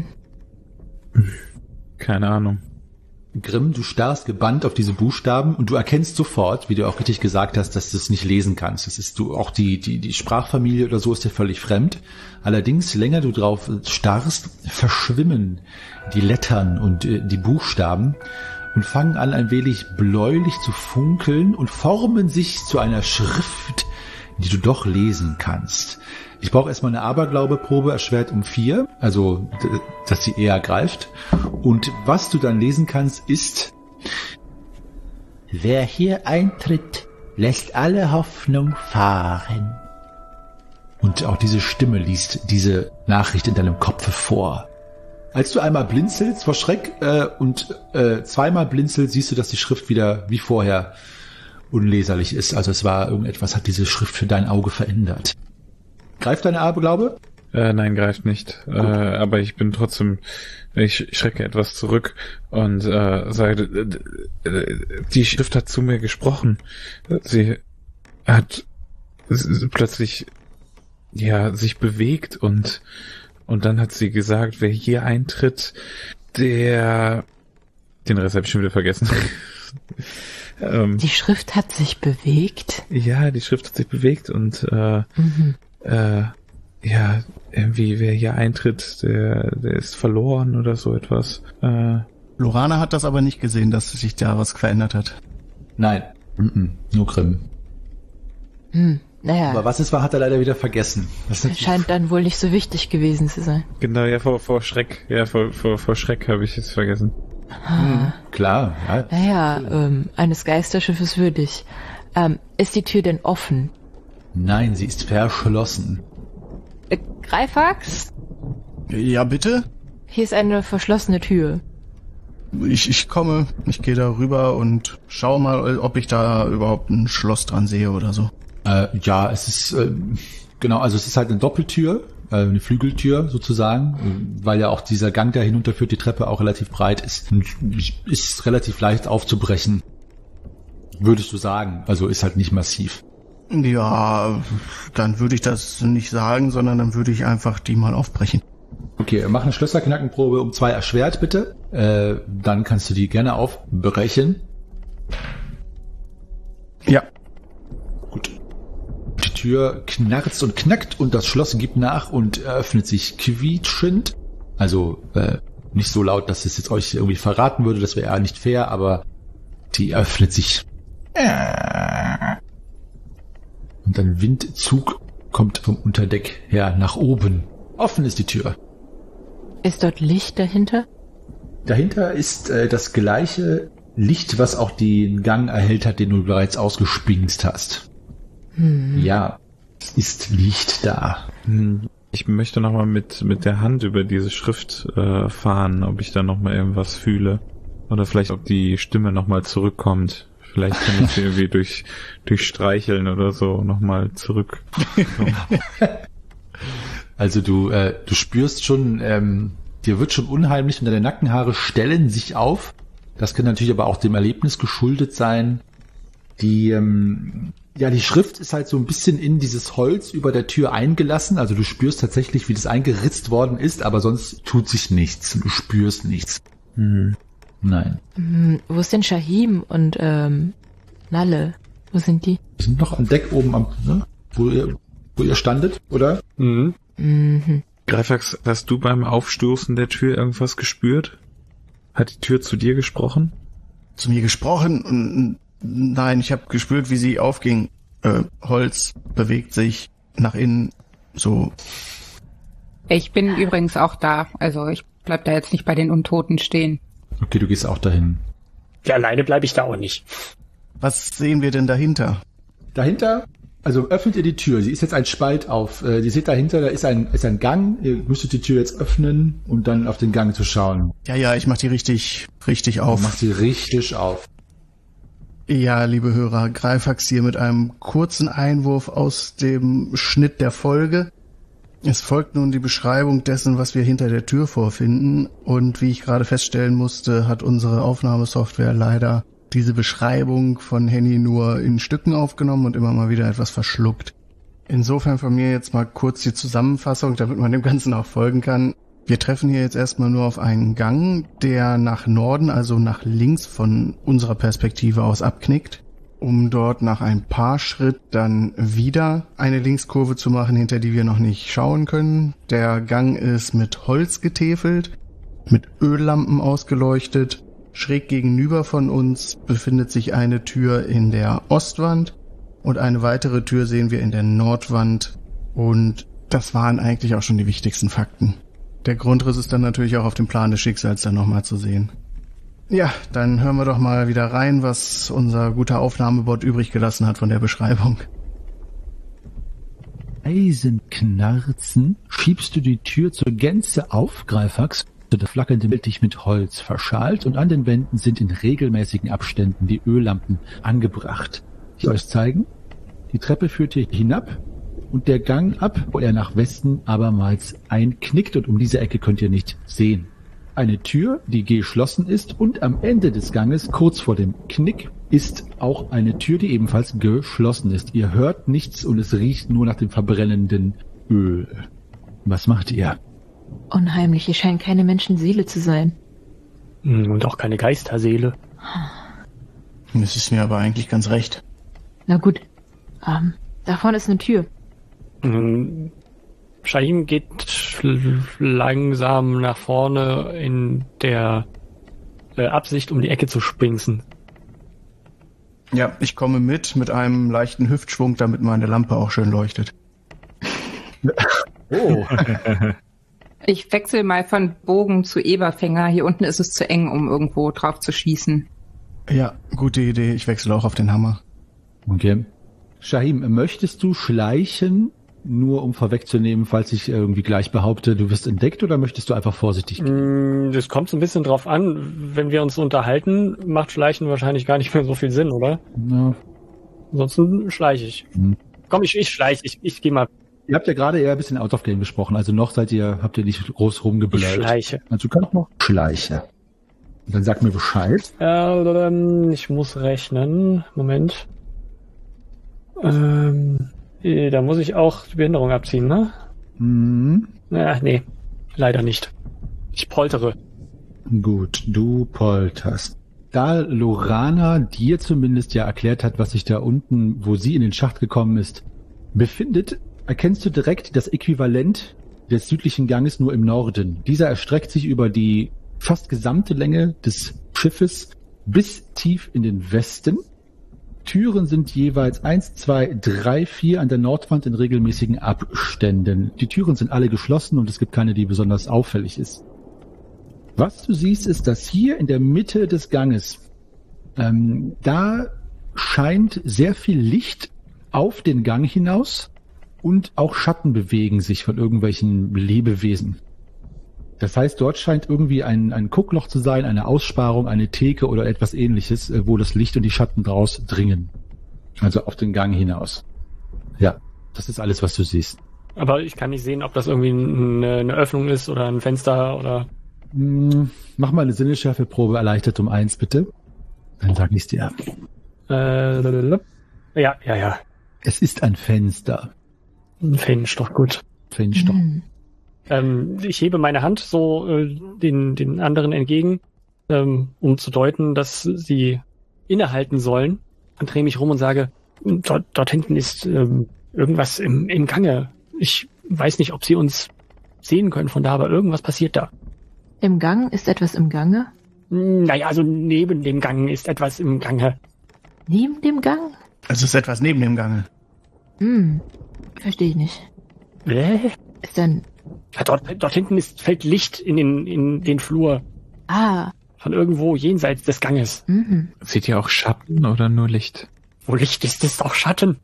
Keine Ahnung. Grimm, du starrst gebannt auf diese Buchstaben und du erkennst sofort, wie du auch richtig gesagt hast, dass du es nicht lesen kannst. Das ist du auch die die die Sprachfamilie oder so ist dir völlig fremd. Allerdings, länger du drauf starrst, verschwimmen die Lettern und äh, die Buchstaben und fangen an, ein wenig bläulich zu funkeln und formen sich zu einer Schrift, die du doch lesen kannst. Ich brauche erstmal eine Aberglaube-Probe, erschwert um vier, also d- dass sie eher greift. Und was du dann lesen kannst, ist: Wer hier eintritt, lässt alle Hoffnung fahren. Und auch diese Stimme liest diese Nachricht in deinem Kopf vor. Als du einmal blinzelst vor Schreck äh, und äh, zweimal blinzelst, siehst du, dass die Schrift wieder wie vorher unleserlich ist. Also es war irgendetwas, hat diese Schrift für dein Auge verändert. Greift deine Aberglaube? Äh, nein, greift nicht. Äh, aber ich bin trotzdem, ich schrecke etwas zurück und äh, sage, äh, äh, die Schrift hat zu mir gesprochen. Sie hat s- plötzlich ja sich bewegt und und dann hat sie gesagt, wer hier eintritt, der, den Rest habe ich schon wieder vergessen. ähm, Die Schrift hat sich bewegt. ja, die Schrift hat sich bewegt und äh, Mhm. äh, ja, irgendwie, wer hier eintritt, der, der ist verloren oder so etwas. Äh, Lorana hat das aber nicht gesehen, dass sich da was verändert hat. Nein, mm-mm, nur Grimm. Hm. Naja, Aber was es war, hat er leider wieder vergessen. Das ist es natürlich- scheint dann wohl nicht so wichtig gewesen zu sein. genau, ja, vor, vor Schreck, ja, vor, vor, vor Schreck habe ich es vergessen. Klar, ja. Naja, ähm, eines Geisterschiffes würdig. Ähm, ist die Tür denn offen? Nein, sie ist verschlossen. Äh, Greifax? Ja, bitte? Hier ist eine verschlossene Tür. Ich, ich komme, ich gehe da rüber und schau mal, ob ich da überhaupt ein Schloss dran sehe oder so. Äh, ja, es ist, äh, genau, also es ist halt eine Doppeltür, äh, eine Flügeltür sozusagen, äh, weil ja auch dieser Gang, der hinunterführt, die Treppe auch relativ breit ist. Und ist relativ leicht aufzubrechen, würdest du sagen. Also ist halt nicht massiv. Ja, dann würde ich das nicht sagen, sondern dann würde ich einfach die mal aufbrechen. Okay, mach eine Schlösserknackenprobe um zwei erschwert, bitte. Äh, dann kannst du die gerne aufbrechen. Ja. Gut. Die Tür knarzt und knackt und das Schloss gibt nach und öffnet sich quietschend. Also äh, nicht so laut, dass es jetzt euch irgendwie verraten würde, das wäre ja nicht fair, aber die öffnet sich. Und ein Windzug kommt vom Unterdeck her nach oben. Offen ist die Tür. Ist dort Licht dahinter? Dahinter ist äh, das gleiche Licht, was auch den Gang erhellt hat, den du bereits ausgespinst hast. Hm. Ja, Es ist Licht da. Ich möchte nochmal mit, mit der Hand über diese Schrift äh, fahren, ob ich da nochmal irgendwas fühle. Oder vielleicht, ob die Stimme nochmal zurückkommt. Vielleicht kann ich sie irgendwie durch, durch Streicheln oder so nochmal zurück. Also du, äh, du spürst schon, ähm, dir wird schon unheimlich und deine Nackenhaare stellen sich auf. Das kann natürlich aber auch dem Erlebnis geschuldet sein. Die, ähm, ja, die Schrift ist halt so ein bisschen in dieses Holz über der Tür eingelassen. Also du spürst tatsächlich, wie das eingeritzt worden ist, aber sonst tut sich nichts. Du spürst nichts. Hm. Nein. Hm, wo ist denn Shahim und ähm, Nalle? Wo sind die? Die sind noch am Deck oben, am, ne? wo, ihr, wo ihr standet, oder? Mhm. Mhm. Greifax, hast du beim Aufstoßen der Tür irgendwas gespürt? Hat die Tür zu dir gesprochen? Zu mir gesprochen? Und nein, ich habe gespürt, wie sie aufging. Äh, Holz bewegt sich nach innen, so. Ich bin übrigens auch da. Also ich bleib da jetzt nicht bei den Untoten stehen. Okay, du gehst auch dahin. Ja, alleine bleibe ich da auch nicht. Was sehen wir denn dahinter? Dahinter, also öffnet ihr die Tür. Sie ist jetzt ein Spalt auf. Äh, ihr seht dahinter, da ist ein, ist ein Gang. Ihr müsstet die Tür jetzt öffnen und dann auf den Gang zu schauen. Ja, ja, ich mach die richtig, richtig auf. Macht sie richtig auf. Ja, liebe Hörer, Greifax hier mit einem kurzen Einwurf aus dem Schnitt der Folge. Es folgt nun die Beschreibung dessen, was wir hinter der Tür vorfinden. Und wie ich gerade feststellen musste, hat unsere Aufnahmesoftware leider diese Beschreibung von Henny nur in Stücken aufgenommen und immer mal wieder etwas verschluckt. Insofern von mir jetzt mal kurz die Zusammenfassung, damit man dem Ganzen auch folgen kann. Wir treffen hier jetzt erstmal nur auf einen Gang, der nach Norden, also nach links von unserer Perspektive aus abknickt, um dort nach ein paar Schritt dann wieder eine Linkskurve zu machen, hinter die wir noch nicht schauen können. Der Gang ist mit Holz getäfelt, mit Öllampen ausgeleuchtet. Schräg gegenüber von uns befindet sich eine Tür in der Ostwand und eine weitere Tür sehen wir in der Nordwand. Und das waren eigentlich auch schon die wichtigsten Fakten. Der Grundriss ist dann natürlich auch auf dem Plan des Schicksals dann nochmal zu sehen. Ja, dann hören wir doch mal wieder rein, was unser guter Aufnahmebot übrig gelassen hat von der Beschreibung. Eisenknarzen schiebst du die Tür zur Gänze auf, Greifax. Das flackernde Bild dich mit Holz verschalt und an den Wänden sind in regelmäßigen Abständen die Öllampen angebracht. Ich soll es zeigen. Die Treppe führt hier hinab und der Gang ab, wo er nach Westen abermals einknickt und um diese Ecke könnt ihr nicht sehen. Eine Tür, die geschlossen ist und am Ende des Ganges, kurz vor dem Knick, ist auch eine Tür, die ebenfalls geschlossen ist. Ihr hört nichts und es riecht nur nach dem verbrennenden Öl. Was macht ihr? Unheimlich, hier scheint keine Menschenseele zu sein. Und auch keine Geisterseele. Das ist mir aber eigentlich ganz recht. Na gut, ähm, da vorne ist eine Tür. Mhm. Shahim geht langsam nach vorne in der äh, Absicht, um die Ecke zu springsen. Ja, ich komme mit, mit einem leichten Hüftschwung, damit meine Lampe auch schön leuchtet. Oh. Ich wechsle mal von Bogen zu Eberfänger. Hier unten ist es zu eng, um irgendwo drauf zu schießen. Ja, gute Idee. Ich wechsle auch auf den Hammer. Okay. Shahim, möchtest du schleichen, nur um vorwegzunehmen, falls ich irgendwie gleich behaupte, du wirst entdeckt, oder möchtest du einfach vorsichtig gehen? Das kommt so ein bisschen drauf an. Wenn wir uns unterhalten, macht Schleichen wahrscheinlich gar nicht mehr so viel Sinn, oder? Ja. Ansonsten schleiche ich. Hm. Komm, ich, ich schleiche. Ich, ich gehe mal. Ihr habt ja gerade eher ein bisschen out of game gesprochen, also noch seid ihr, habt ihr nicht groß rumgebläut. Ich schleiche. Also du kannst noch schleichen. Und dann sag mir Bescheid. Ähm, ich muss rechnen. Moment. Ähm, da muss ich auch die Behinderung abziehen, ne? Mhm. Ja, nee, leider nicht. Ich poltere. Gut, du polterst. Da Lorana dir zumindest ja erklärt hat, was sich da unten, wo sie in den Schacht gekommen ist, befindet, erkennst du direkt das Äquivalent des südlichen Ganges nur im Norden. Dieser erstreckt sich über die fast gesamte Länge des Schiffes bis tief in den Westen. Türen sind jeweils eins, zwei, drei, vier an der Nordwand in regelmäßigen Abständen. Die Türen sind alle geschlossen und es gibt keine, die besonders auffällig ist. Was du siehst, ist, dass hier in der Mitte des Ganges, ähm, da scheint sehr viel Licht auf den Gang hinaus. Und auch Schatten bewegen sich von irgendwelchen Lebewesen. Das heißt, dort scheint irgendwie ein, ein Guckloch zu sein, eine Aussparung, eine Theke oder etwas ähnliches, wo das Licht und die Schatten draus dringen. Also auf den Gang hinaus. Ja, das ist alles, was du siehst. Aber ich kann nicht sehen, ob das irgendwie eine, eine Öffnung ist oder ein Fenster oder... Hm, mach mal eine Sinnesschärfeprobe, erleichtert um eins, bitte. Dann sag ich's dir. Äh, ja, ja, ja. Es ist ein Fenster. Ein Fenster, gut. Fenster. Mhm. Ähm, ich hebe meine Hand so äh, den, den anderen entgegen, ähm, um zu deuten, dass sie innehalten sollen, und drehe mich rum und sage, dort, dort hinten ist ähm, irgendwas im, im Gange. Ich weiß nicht, ob sie uns sehen können von da, aber irgendwas passiert da. Im Gang ist etwas im Gange? Naja, also neben dem Gang ist etwas im Gange. Neben dem Gang? Also ist etwas neben dem Gange. Hm, verstehe ich nicht. Äh? Ist dann... Ja, dort, dort hinten ist, fällt Licht in den, in den Flur. Ah. Von irgendwo jenseits des Ganges. Mhm. Seht ihr auch Schatten oder nur Licht? Wo Licht ist, ist auch Schatten.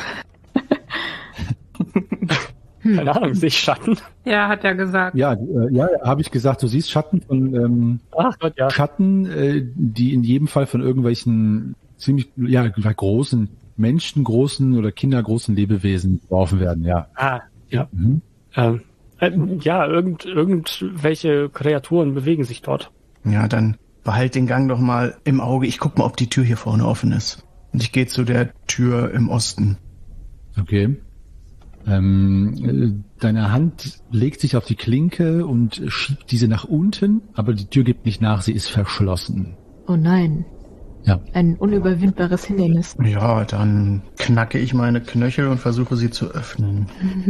Keine Ahnung, sehe ich Schatten? Ja, hat er gesagt. Ja, äh, ja, habe ich gesagt, du siehst Schatten von ähm, Ach Gott, ja. Schatten, äh, die in jedem Fall von irgendwelchen ziemlich ja großen Menschen, großen oder kindergroßen Lebewesen geworfen werden, ja. Ah, ja. Mhm. Ähm, äh, ja, irgend, irgendwelche Kreaturen bewegen sich dort. Ja, dann behalt den Gang doch mal im Auge. Ich guck mal, ob die Tür hier vorne offen ist. Und ich gehe zu der Tür im Osten. Okay. Ähm, äh, deine Hand legt sich auf die Klinke und schiebt diese nach unten, aber die Tür gibt nicht nach, sie ist verschlossen. Oh nein. Ja. Ein unüberwindbares Hindernis. Ja, dann knacke ich meine Knöchel und versuche sie zu öffnen.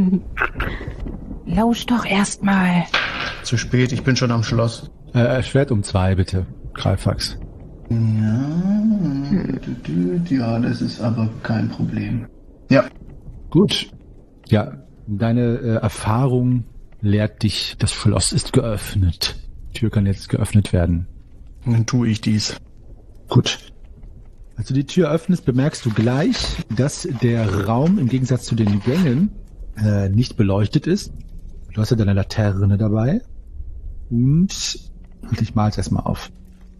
Lausch doch erstmal. Zu spät, ich bin schon am Schloss. Äh, Schwert um zwei, bitte. Greifax. Ja, ja, das ist aber kein Problem. Ja. Gut. Ja, deine äh, Erfahrung lehrt dich, das Schloss ist geöffnet. Die Tür kann jetzt geöffnet werden. Dann tue ich dies. Gut. Als du die Tür öffnest, bemerkst du gleich, dass der Raum im Gegensatz zu den Gängen äh, nicht beleuchtet ist. Du hast ja deine Laterne dabei. Und ich mal's erstmal auf.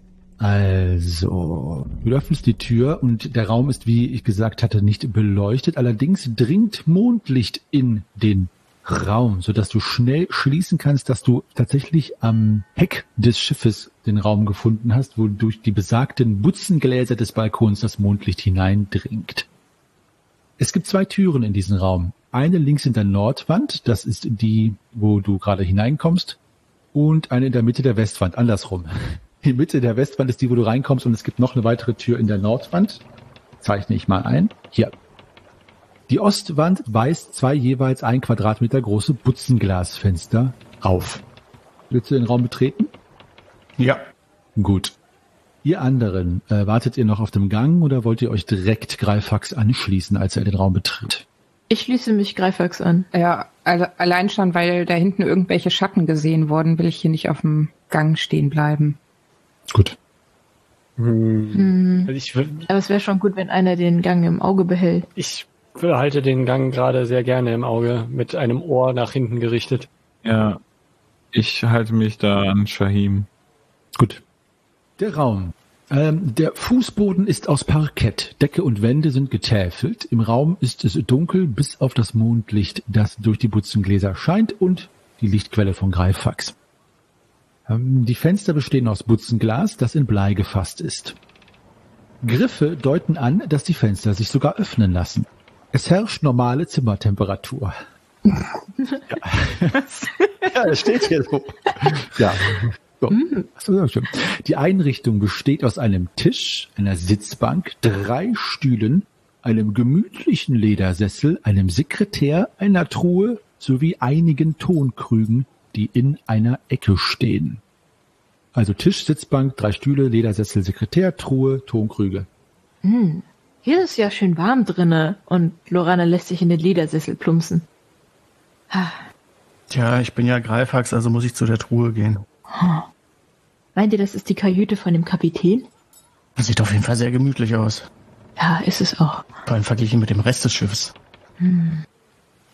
Also, du öffnest die Tür und der Raum ist, wie ich gesagt hatte, nicht beleuchtet. Allerdings dringt Mondlicht in den Raum, sodass du schnell schließen kannst, dass du tatsächlich am Heck des Schiffes den Raum gefunden hast, wo durch die besagten Butzengläser des Balkons das Mondlicht hineindringt. Es gibt zwei Türen in diesem Raum. Eine links in der Nordwand, das ist die, wo du gerade hineinkommst, und eine in der Mitte der Westwand, andersrum. Die Mitte der Westwand ist die, wo du reinkommst, und es gibt noch eine weitere Tür in der Nordwand. Zeichne ich mal ein. Hier. Die Ostwand weist zwei jeweils ein Quadratmeter große Butzenglasfenster auf. Willst du den Raum betreten? Ja. Gut. Ihr anderen, äh, wartet ihr noch auf dem Gang oder wollt ihr euch direkt Greifax anschließen, als er den Raum betritt? Ich schließe mich Greifax an. Ja, also allein schon, weil da hinten irgendwelche Schatten gesehen wurden, will ich hier nicht auf dem Gang stehen bleiben. Gut. Hm. Also ich, will- Aber es wäre schon gut, wenn einer den Gang im Auge behält. ich behalte den Gang gerade sehr gerne im Auge, mit einem Ohr nach hinten gerichtet. Ja, ich halte mich da an Shahim. Gut. Der Raum. Ähm, der Fußboden ist aus Parkett. Decke und Wände sind getäfelt. Im Raum ist es dunkel, bis auf das Mondlicht, das durch die Butzengläser scheint, und die Lichtquelle von Greifax. Ähm, die Fenster bestehen aus Butzenglas, das in Blei gefasst ist. Griffe deuten an, dass die Fenster sich sogar öffnen lassen. Es herrscht normale Zimmertemperatur. Ja, ja, das steht hier so. Ja. So. Achso, ja, stimmt. Die Einrichtung besteht aus einem Tisch, einer Sitzbank, drei Stühlen, einem gemütlichen Ledersessel, einem Sekretär, einer Truhe sowie einigen Tonkrügen, die in einer Ecke stehen. Also Tisch, Sitzbank, drei Stühle, Ledersessel, Sekretär, Truhe, Tonkrüge. Hm. Hier ist ja schön warm drinne und Lorana lässt sich in den Ledersessel plumpsen. Ha. Tja, ich bin ja Greifax, also muss ich zu der Truhe gehen. Meint ihr, das ist die Kajüte von dem Kapitän? Das sieht auf jeden Fall sehr gemütlich aus. Ja, ist es auch. Vor allem verglichen mit dem Rest des Schiffs.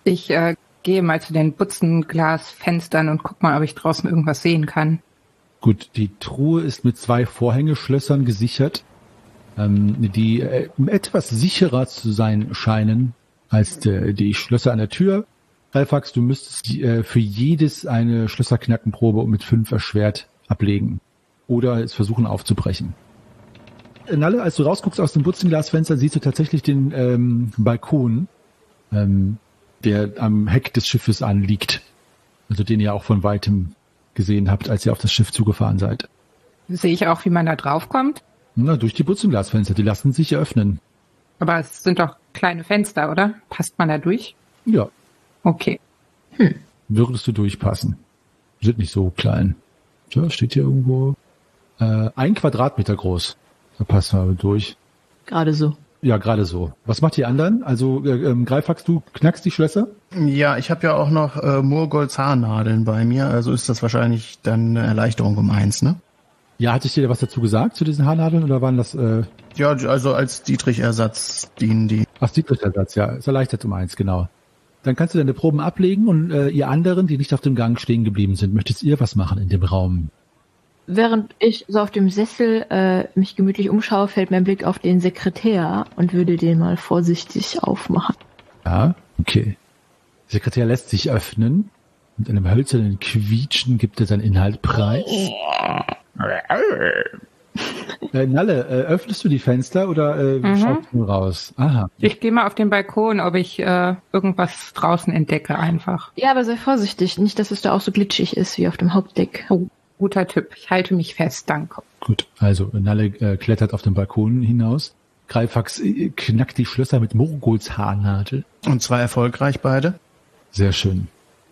Ich äh, gehe mal zu den Butzenglasfenstern und guck mal, ob ich draußen irgendwas sehen kann. Gut, die Truhe ist mit zwei Vorhängeschlössern gesichert, ähm, die äh, etwas sicherer zu sein scheinen als die, die Schlösser an der Tür. Greifax, du müsstest äh, für jedes eine Schlösserknackenprobe mit fünf erschwert ablegen oder es versuchen aufzubrechen. Nalle, als du rausguckst aus dem Butzenglasfenster, siehst du tatsächlich den ähm, Balkon, ähm, der am Heck des Schiffes anliegt. Also den ihr auch von weitem gesehen habt, als ihr auf das Schiff zugefahren seid. Sehe ich auch, wie man da draufkommt? Na, durch die Butzenglasfenster, die lassen sich öffnen. Aber es sind doch kleine Fenster, oder? Passt man da durch? Ja. Okay. Hm. Würdest du durchpassen? Sind nicht so klein. Ja, steht hier irgendwo äh, ein Quadratmeter groß. Da passen wir durch. Gerade so. Ja, gerade so. Was macht die anderen? Also, äh, ähm, Greifax, du knackst die Schlösser? Ja, ich habe ja auch noch äh, Murgolds Haarnadeln bei mir, also ist das wahrscheinlich dann eine Erleichterung um eins, ne? Ja, hatte ich dir was dazu gesagt, zu diesen Haarnadeln, oder waren das... Äh Ja, also als Dietrich-Ersatz dienen die. Ach, Dietrich-Ersatz, ja. Ist erleichtert um eins, genau. Dann kannst du deine Proben ablegen und äh, ihr anderen, die nicht auf dem Gang stehen geblieben sind, möchtet ihr was machen in dem Raum? Während ich so auf dem Sessel äh, mich gemütlich umschaue, fällt mein Blick auf den Sekretär und würde den mal vorsichtig aufmachen. Ja, okay. Der Sekretär lässt sich öffnen. Mit einem hölzernen Quietschen gibt er seinen Inhalt preis. äh, Nalle, äh, öffnest du die Fenster oder äh, Mhm. schaust du nur raus? Aha. Ich gehe mal auf den Balkon, ob ich äh, irgendwas draußen entdecke einfach. Ja, aber sei vorsichtig, nicht, dass es da auch so glitschig ist wie auf dem Hauptdeck. Oh, guter Tipp. Ich halte mich fest, danke. Gut, also Nalle äh, klettert auf den Balkon hinaus. Greifax äh, knackt die Schlösser mit Murgolds Haarnadel. Und zwar erfolgreich beide. Sehr schön.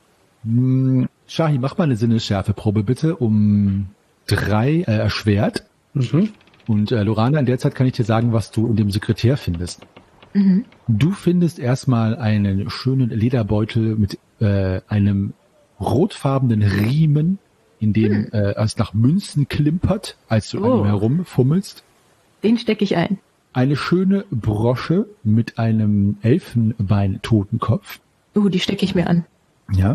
Hm, Shahi, mach mal eine Sinnesschärfeprobe bitte um drei äh, erschwert. Mhm. Und äh, Lorana, in der Zeit kann ich dir sagen, was du in dem Sekretär findest. Mhm. Du findest erstmal einen schönen Lederbeutel mit äh, einem rotfarbenen Riemen, in dem Hm. äh, es nach Münzen klimpert, als du an Oh. ihm herumfummelst. Den stecke ich ein. Eine schöne Brosche mit einem Elfenbein-Totenkopf. Uh, die stecke ich mir an. Ja.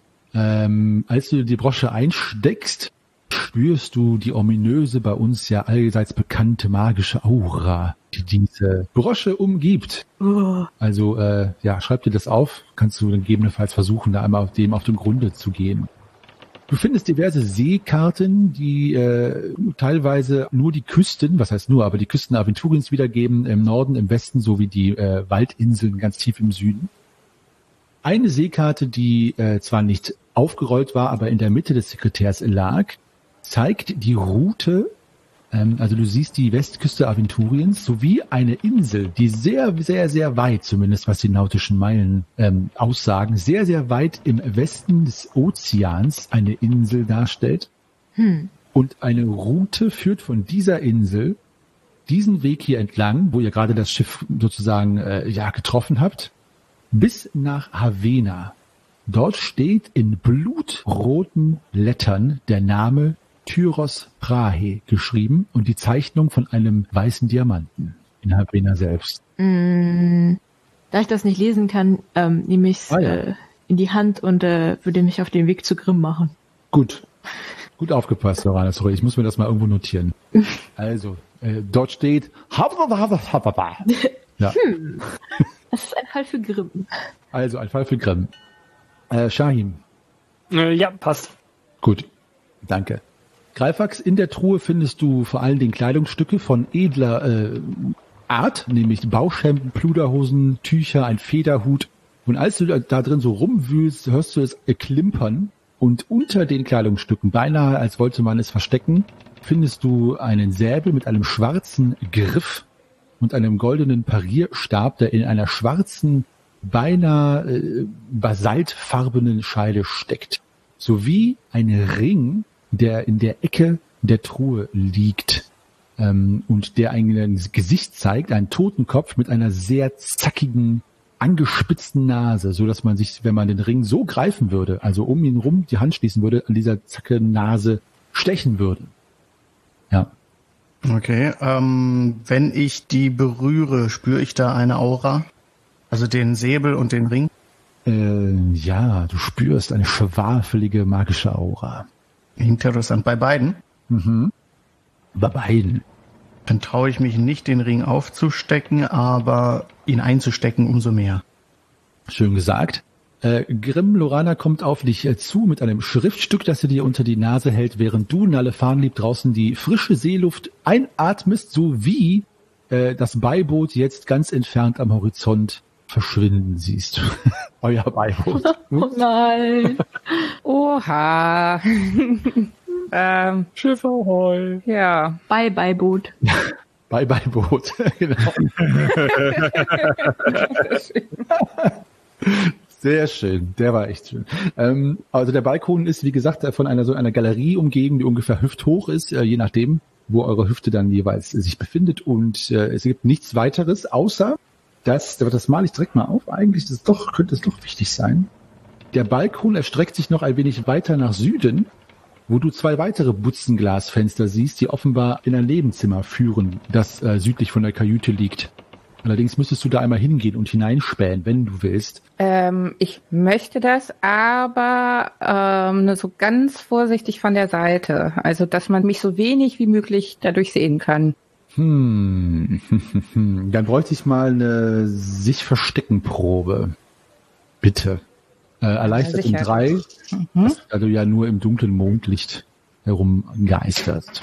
Ähm, als du die Brosche einsteckst, spürst du die ominöse, bei uns ja allseits bekannte magische Aura, die diese Brosche umgibt. Oh. Also, äh, ja, schreib dir das auf. Kannst du dann gegebenenfalls versuchen, da einmal auf dem auf den Grunde zu gehen. Du findest diverse Seekarten, die äh, teilweise nur die Küsten, was heißt nur, aber die Küsten Aventuriens wiedergeben, im Norden, im Westen sowie die äh, Waldinseln ganz tief im Süden. Eine Seekarte, die äh, zwar nicht aufgerollt war, aber in der Mitte des Sekretärs lag, zeigt die Route, ähm, also du siehst die Westküste Aventuriens sowie eine Insel, die sehr, sehr, sehr weit, zumindest was die nautischen Meilen ähm, aussagen, sehr, sehr weit im Westen des Ozeans eine Insel darstellt. Hm. Und eine Route führt von dieser Insel diesen Weg hier entlang, wo ihr gerade das Schiff sozusagen äh, ja getroffen habt, bis nach Havena. Dort steht in blutroten Lettern der Name Tyros Prahe geschrieben und die Zeichnung von einem weißen Diamanten in Havena selbst. Mm, da ich das nicht lesen kann, ähm, nehme ich es Ah, ja. äh, in die Hand und äh, würde mich auf den Weg zu Grimm machen. Gut. Gut aufgepasst, Lorana. Sorry, ich muss mir das mal irgendwo notieren. Also, äh, dort steht ja. Das ist ein Fall für Grimm. Also ein Fall für Grimm. Äh, Shahim. Äh, ja, passt. Gut. Danke. Greifax, in der Truhe findest du vor allen Dingen Kleidungsstücke von edler äh, Art, nämlich Bauchhemden, Pluderhosen, Tücher, ein Federhut. Und als du da, da drin so rumwühlst, hörst du es klimpern. Und unter den Kleidungsstücken, beinahe als wollte man es verstecken, findest du einen Säbel mit einem schwarzen Griff und einem goldenen Parierstab, der in einer schwarzen, beinahe äh, basaltfarbenen Scheide steckt. Sowie ein Ring, der in der Ecke der Truhe liegt ähm, und der ein Gesicht zeigt, einen Totenkopf mit einer sehr zackigen, angespitzten Nase, so dass man sich, wenn man den Ring so greifen würde, also um ihn rum die Hand schließen würde, an dieser zackigen Nase stechen würde. Ja. Okay, ähm, wenn ich die berühre, spüre ich da eine Aura? Also den Säbel und den Ring? Äh, ja, du spürst eine schwafelige magische Aura. Interessant. Bei beiden? Mhm. Bei beiden. Dann traue ich mich nicht, den Ring aufzustecken, aber ihn einzustecken umso mehr. Schön gesagt. Äh, Grimm, Lorana kommt auf dich äh, zu mit einem Schriftstück, das sie dir unter die Nase hält, während du, Nalle Farnlieb, draußen die frische Seeluft einatmest, sowie äh, das Beiboot jetzt ganz entfernt am Horizont verschwinden siehst. Euer Beiboot. Oh nein. Oha. ähm, Schiff ahoi. ja. Bye, bye, Boot. Bye, Beiboot. Genau. Sehr schön, der war echt schön. Ähm, also der Balkon ist, wie gesagt, von einer so einer Galerie umgeben, die ungefähr hüfthoch ist, äh, je nachdem, wo eure Hüfte dann jeweils äh, sich befindet. Und äh, es gibt nichts weiteres, außer, dass, das male ich direkt mal auf, eigentlich das doch, könnte es doch wichtig sein. Der Balkon erstreckt sich noch ein wenig weiter nach Süden, wo du zwei weitere Butzenglasfenster siehst, die offenbar in ein Nebenzimmer führen, das äh, südlich von der Kajüte liegt. Allerdings müsstest du da einmal hingehen und hineinspähen, wenn du willst. Ähm, ich möchte das, aber ähm, nur so ganz vorsichtig von der Seite. Also, dass man mich so wenig wie möglich dadurch sehen kann. Hm, dann bräuchte ich mal eine Sich-Verstecken-Probe. Bitte. Äh, erleichtert um drei, Mhm. da du ja nur im dunklen Mondlicht herumgeisterst.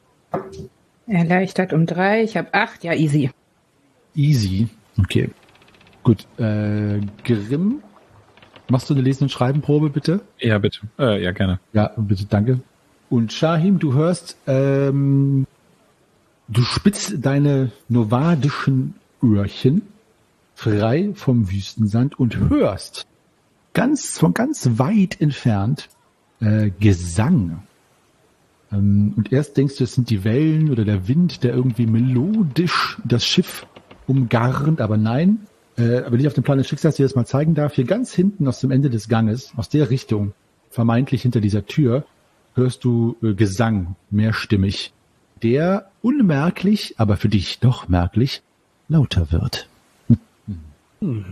Erleichtert um drei, ich habe acht, ja easy. Easy. Okay. Gut. Äh, Grimm, machst du eine Lesen- und Schreibenprobe, bitte? Ja, bitte. Äh, ja, gerne. Ja, bitte, danke. Und Shahim, du hörst, ähm, du spitzt deine novadischen Öhrchen frei vom Wüstensand und hörst ganz, von ganz weit entfernt äh, Gesang. Ähm, und erst denkst du, es sind die Wellen oder der Wind, der irgendwie melodisch das Schiff umgarnt, aber nein, äh, wenn ich auf dem Plan des Schicksals dir das mal zeigen darf, hier ganz hinten aus dem Ende des Ganges, aus der Richtung, vermeintlich hinter dieser Tür, hörst du äh, Gesang, mehrstimmig, der unmerklich, aber für dich doch merklich, lauter wird. Hm.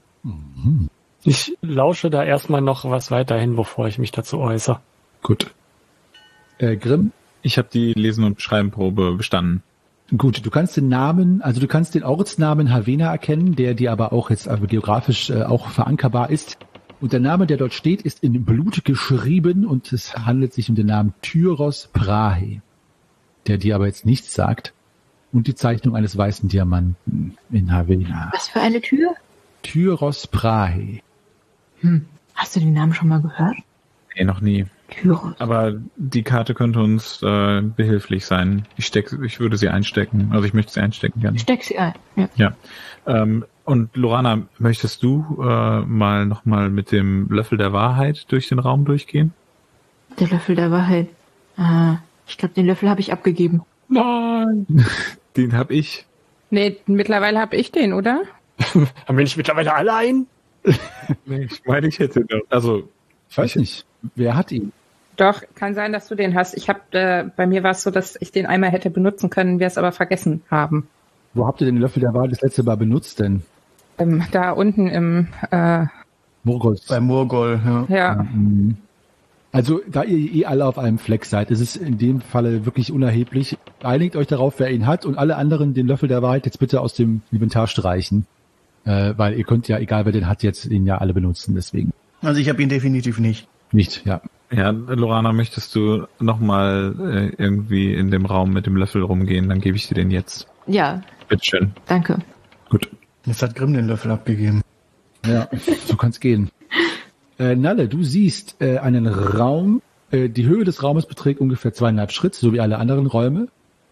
Mhm. Ich lausche da erstmal noch was weiterhin, bevor ich mich dazu äußere. Gut. Äh, Grimm? Ich habe die Lesen- und Schreibenprobe bestanden. Gut, du kannst den Namen, also du kannst den Ortsnamen Havena erkennen, der dir aber auch jetzt also geografisch äh, auch verankerbar ist. Und der Name, der dort steht, ist in Blut geschrieben und es handelt sich um den Namen Tyros Brahe, der dir aber jetzt nichts sagt. Und die Zeichnung eines weißen Diamanten in Havena. Was für eine Tür? Tyros Brahe. Hm. Hast du den Namen schon mal gehört? Nee, noch nie. Tyros. Aber die Karte könnte uns äh, behilflich sein. Ich steck, ich würde sie einstecken. Also ich möchte sie einstecken gerne. Steck sie ein. Ja. Ja. Ähm, und Lorana, möchtest du äh, mal nochmal mit dem Löffel der Wahrheit durch den Raum durchgehen? Der Löffel der Wahrheit. Ah, ich glaube, den Löffel habe ich abgegeben. Nein! Den hab ich. Nee, mittlerweile habe ich den, oder? Haben wir nicht mittlerweile alle einen? Nee, ich meine, ich hätte noch. Also, Ich weiß nicht, wer hat ihn? Doch, kann sein, dass du den hast. Ich habe, äh, bei mir war es so, dass ich den einmal hätte benutzen können, wir es aber vergessen haben. Wo habt ihr den Löffel der Wahrheit das letzte Mal benutzt denn? Ähm, da unten im, äh, Murgol. Bei Murgol, ja. ja. Also, da ihr eh alle auf einem Fleck seid, ist es in dem Falle wirklich unerheblich. Einigt euch darauf, wer ihn hat und alle anderen den Löffel der Wahrheit jetzt bitte aus dem Inventar streichen. Äh, weil ihr könnt ja, egal wer den hat, jetzt den ja alle benutzen, deswegen. Also ich habe ihn definitiv nicht. Nicht, ja. ja, Lorana, möchtest du nochmal äh, irgendwie in dem Raum mit dem Löffel rumgehen? Dann gebe ich dir den jetzt. Ja, Bitteschön. danke. Gut. Jetzt hat Grimm den Löffel abgegeben. Ja, so kann's gehen. Äh, Nalle, du siehst äh, einen Raum, äh, die Höhe des Raumes beträgt ungefähr zweieinhalb Schritt, so wie alle anderen Räume.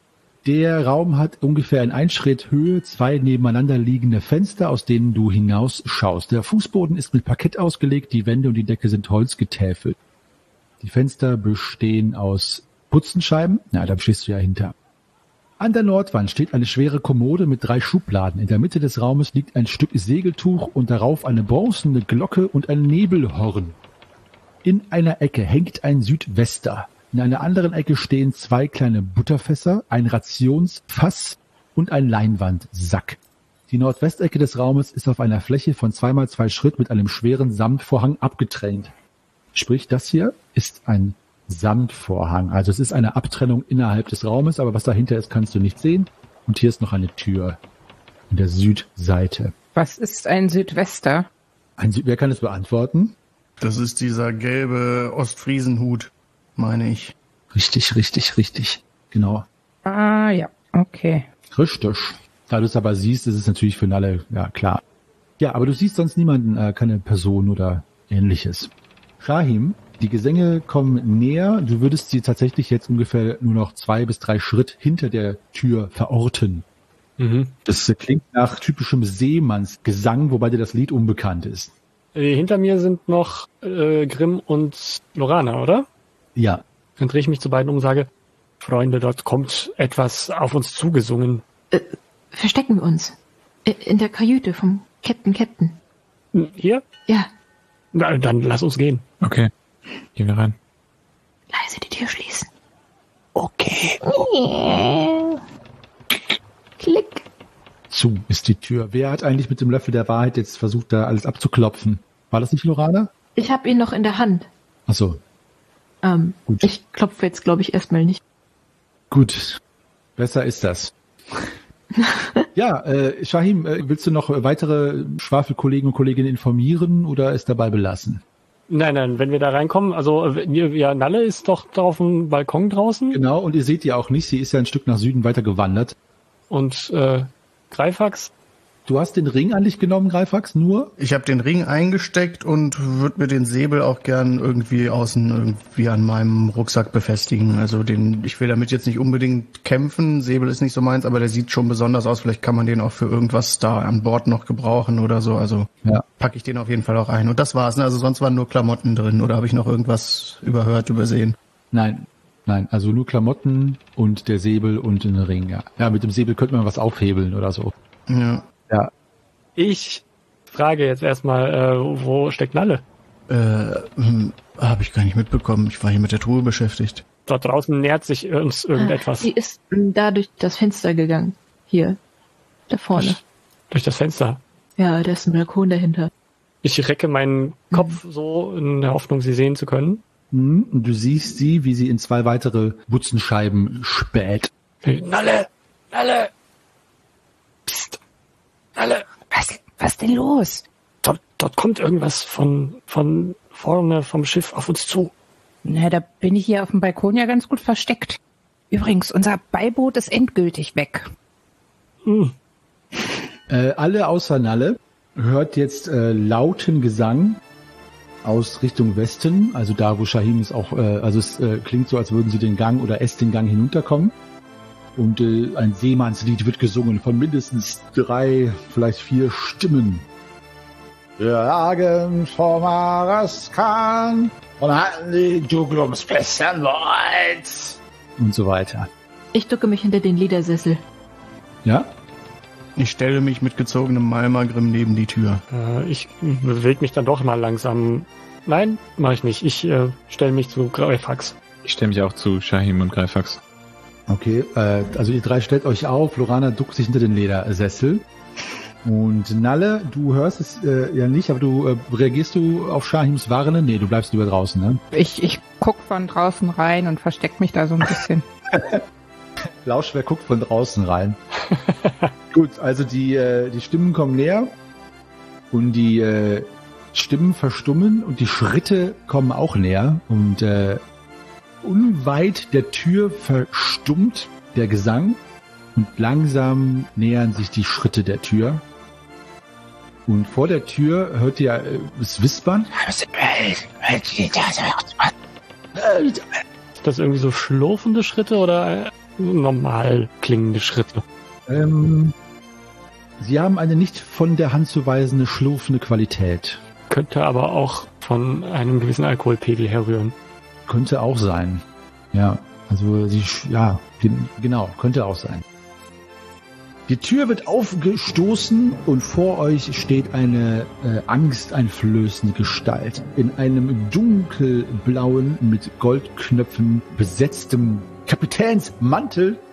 Der Raum hat ungefähr in ein Schritt Höhe zwei nebeneinander liegende Fenster, aus denen du hinaus schaust. Der Fußboden ist mit Parkett ausgelegt, die Wände und die Decke sind holzgetäfelt. Die Fenster bestehen aus Putzenscheiben, na, da stehst du ja hinter. An der Nordwand steht eine schwere Kommode mit drei Schubladen. In der Mitte des Raumes liegt ein Stück Segeltuch und darauf eine bronzene Glocke und ein Nebelhorn. In einer Ecke hängt ein Südwester. In einer anderen Ecke stehen zwei kleine Butterfässer, ein Rationsfass und ein Leinwandsack. Die Nordwestecke des Raumes ist auf einer Fläche von zwei mal zwei Schritt mit einem schweren Samtvorhang abgetrennt. Sprich, das hier ist ein Samtvorhang. Also es ist eine Abtrennung innerhalb des Raumes, aber was dahinter ist, kannst du nicht sehen. Und hier ist noch eine Tür an der Südseite. Was ist ein Südwester? Ein Süd- Wer kann es beantworten? Das ist dieser gelbe Ostfriesenhut, meine ich. Richtig, richtig, richtig. Genau. Ah, ja, okay. Richtig. Da du es aber siehst, ist es natürlich für alle, ja, klar. Ja, aber du siehst sonst niemanden, äh, keine Person oder ähnliches. Shahim, die Gesänge kommen näher. Du würdest sie tatsächlich jetzt ungefähr nur noch zwei bis drei Schritt hinter der Tür verorten. Mhm. Das äh, klingt nach typischem Seemannsgesang, wobei dir das Lied unbekannt ist. Äh, hinter mir sind noch äh, Grimm und Lorana, oder? Ja. Dann drehe ich mich zu beiden um und sage, Freunde, dort kommt etwas auf uns zugesungen. Äh, verstecken wir uns. Äh, in der Kajüte vom Captain Captain. Hier? Ja, Na, dann lass uns gehen. Okay, gehen wir rein. leise die Tür schließen. Okay. Klick. Zu ist die Tür. Wer hat eigentlich mit dem Löffel der Wahrheit jetzt versucht, da alles abzuklopfen? War das nicht Lorana? Ich habe ihn noch in der Hand. Ach so, Ähm, Gut. Ich klopfe jetzt, glaube ich, erstmal nicht. gut. Besser ist das. Ja, äh, Shahim, äh, willst du noch äh, weitere Schwafelkollegen und Kolleginnen informieren oder es dabei belassen? Nein, nein, wenn wir da reinkommen, also äh, ja, Nalle ist doch da auf dem Balkon draußen Genau, und ihr seht die auch nicht. Sie ist ja ein Stück nach Süden weiter gewandert. und äh, Greifax. Du hast den Ring an dich genommen, Greifax, nur? Ich habe den Ring eingesteckt und würde mir den Säbel auch gern irgendwie außen irgendwie an meinem Rucksack befestigen. Also den, ich will damit jetzt nicht unbedingt kämpfen. Säbel ist nicht so meins, aber der sieht schon besonders aus. Vielleicht kann man den auch für irgendwas da an Bord noch gebrauchen oder so. Also Ja. packe ich den auf jeden Fall auch ein. Und das war's. Ne? Also sonst waren nur Klamotten drin. Oder habe ich noch irgendwas überhört, übersehen? Nein, nein, also nur Klamotten und der Säbel und ein Ring, ja. Ja, mit dem Säbel könnte man was aufhebeln oder so. Ja. Ja. Ich frage jetzt erstmal, äh, wo steckt Nalle? Äh, hm, habe ich gar nicht mitbekommen. Ich war hier mit der Truhe beschäftigt. Dort draußen nähert sich uns irgendetwas. Sie ist ähm, da durch das Fenster gegangen. Hier. Da vorne. Durch das Fenster. Ja, da ist ein Balkon dahinter. Ich recke meinen Kopf so in der Hoffnung, sie sehen zu können. Hm, und du siehst sie, wie sie in zwei weitere Butzenscheiben späht. Hey, Nalle! Nalle! Psst! Nalle! Was, was denn los? Dort, dort kommt irgendwas von, von vorne vom Schiff auf uns zu. Na, da bin ich hier auf dem Balkon ja ganz gut versteckt. Übrigens, unser Beiboot ist endgültig weg. Hm. Äh, alle außer Nalle hört jetzt äh, lauten Gesang aus Richtung Westen, also da, wo Shahim ist auch, äh, also es äh, klingt so, als würden sie den Gang oder es den Gang hinunterkommen. Und äh, ein Seemannslied wird gesungen von mindestens drei, vielleicht vier Stimmen. Wir jagen vom Maraskan und halten die Duglumspässe weit. Und so weiter. Ich ducke mich hinter den Ledersessel. Ja? Ich stelle mich mit gezogenem Malmagrim neben die Tür. Äh, ich bewege mich dann doch mal langsam. Nein, mache ich nicht. Ich äh, stelle mich zu Greifax. Ich stelle mich auch zu Shahim und Greifax. Okay, äh, also ihr drei stellt euch auf, Lorana duckt sich hinter den Ledersessel. Und Nalle, du hörst es äh, ja nicht, aber du äh, reagierst du auf Shahims Warnen? Nee, du bleibst lieber draußen, ne? Ich, ich guck von draußen rein und versteck mich da so ein bisschen. Lauschwer guckt von draußen rein. Gut, also die, äh, die Stimmen kommen näher und die äh, Stimmen verstummen und die Schritte kommen auch näher und äh, unweit der Tür verstummt der Gesang und langsam nähern sich die Schritte der Tür. Und vor der Tür hört ihr äh, das Wispern. Ist das irgendwie so schlurfende Schritte oder äh, normal klingende Schritte? Ähm, sie haben eine nicht von der Hand zu weisende schlurfende Qualität. Könnte aber auch von einem gewissen Alkoholpegel herrühren. Könnte auch sein. Ja, also sie, sch- ja, gen- genau, könnte auch sein. Die Tür wird aufgestoßen und vor euch steht eine äh, angsteinflößende Gestalt in einem dunkelblauen, mit Goldknöpfen besetztem Kapitänsmantel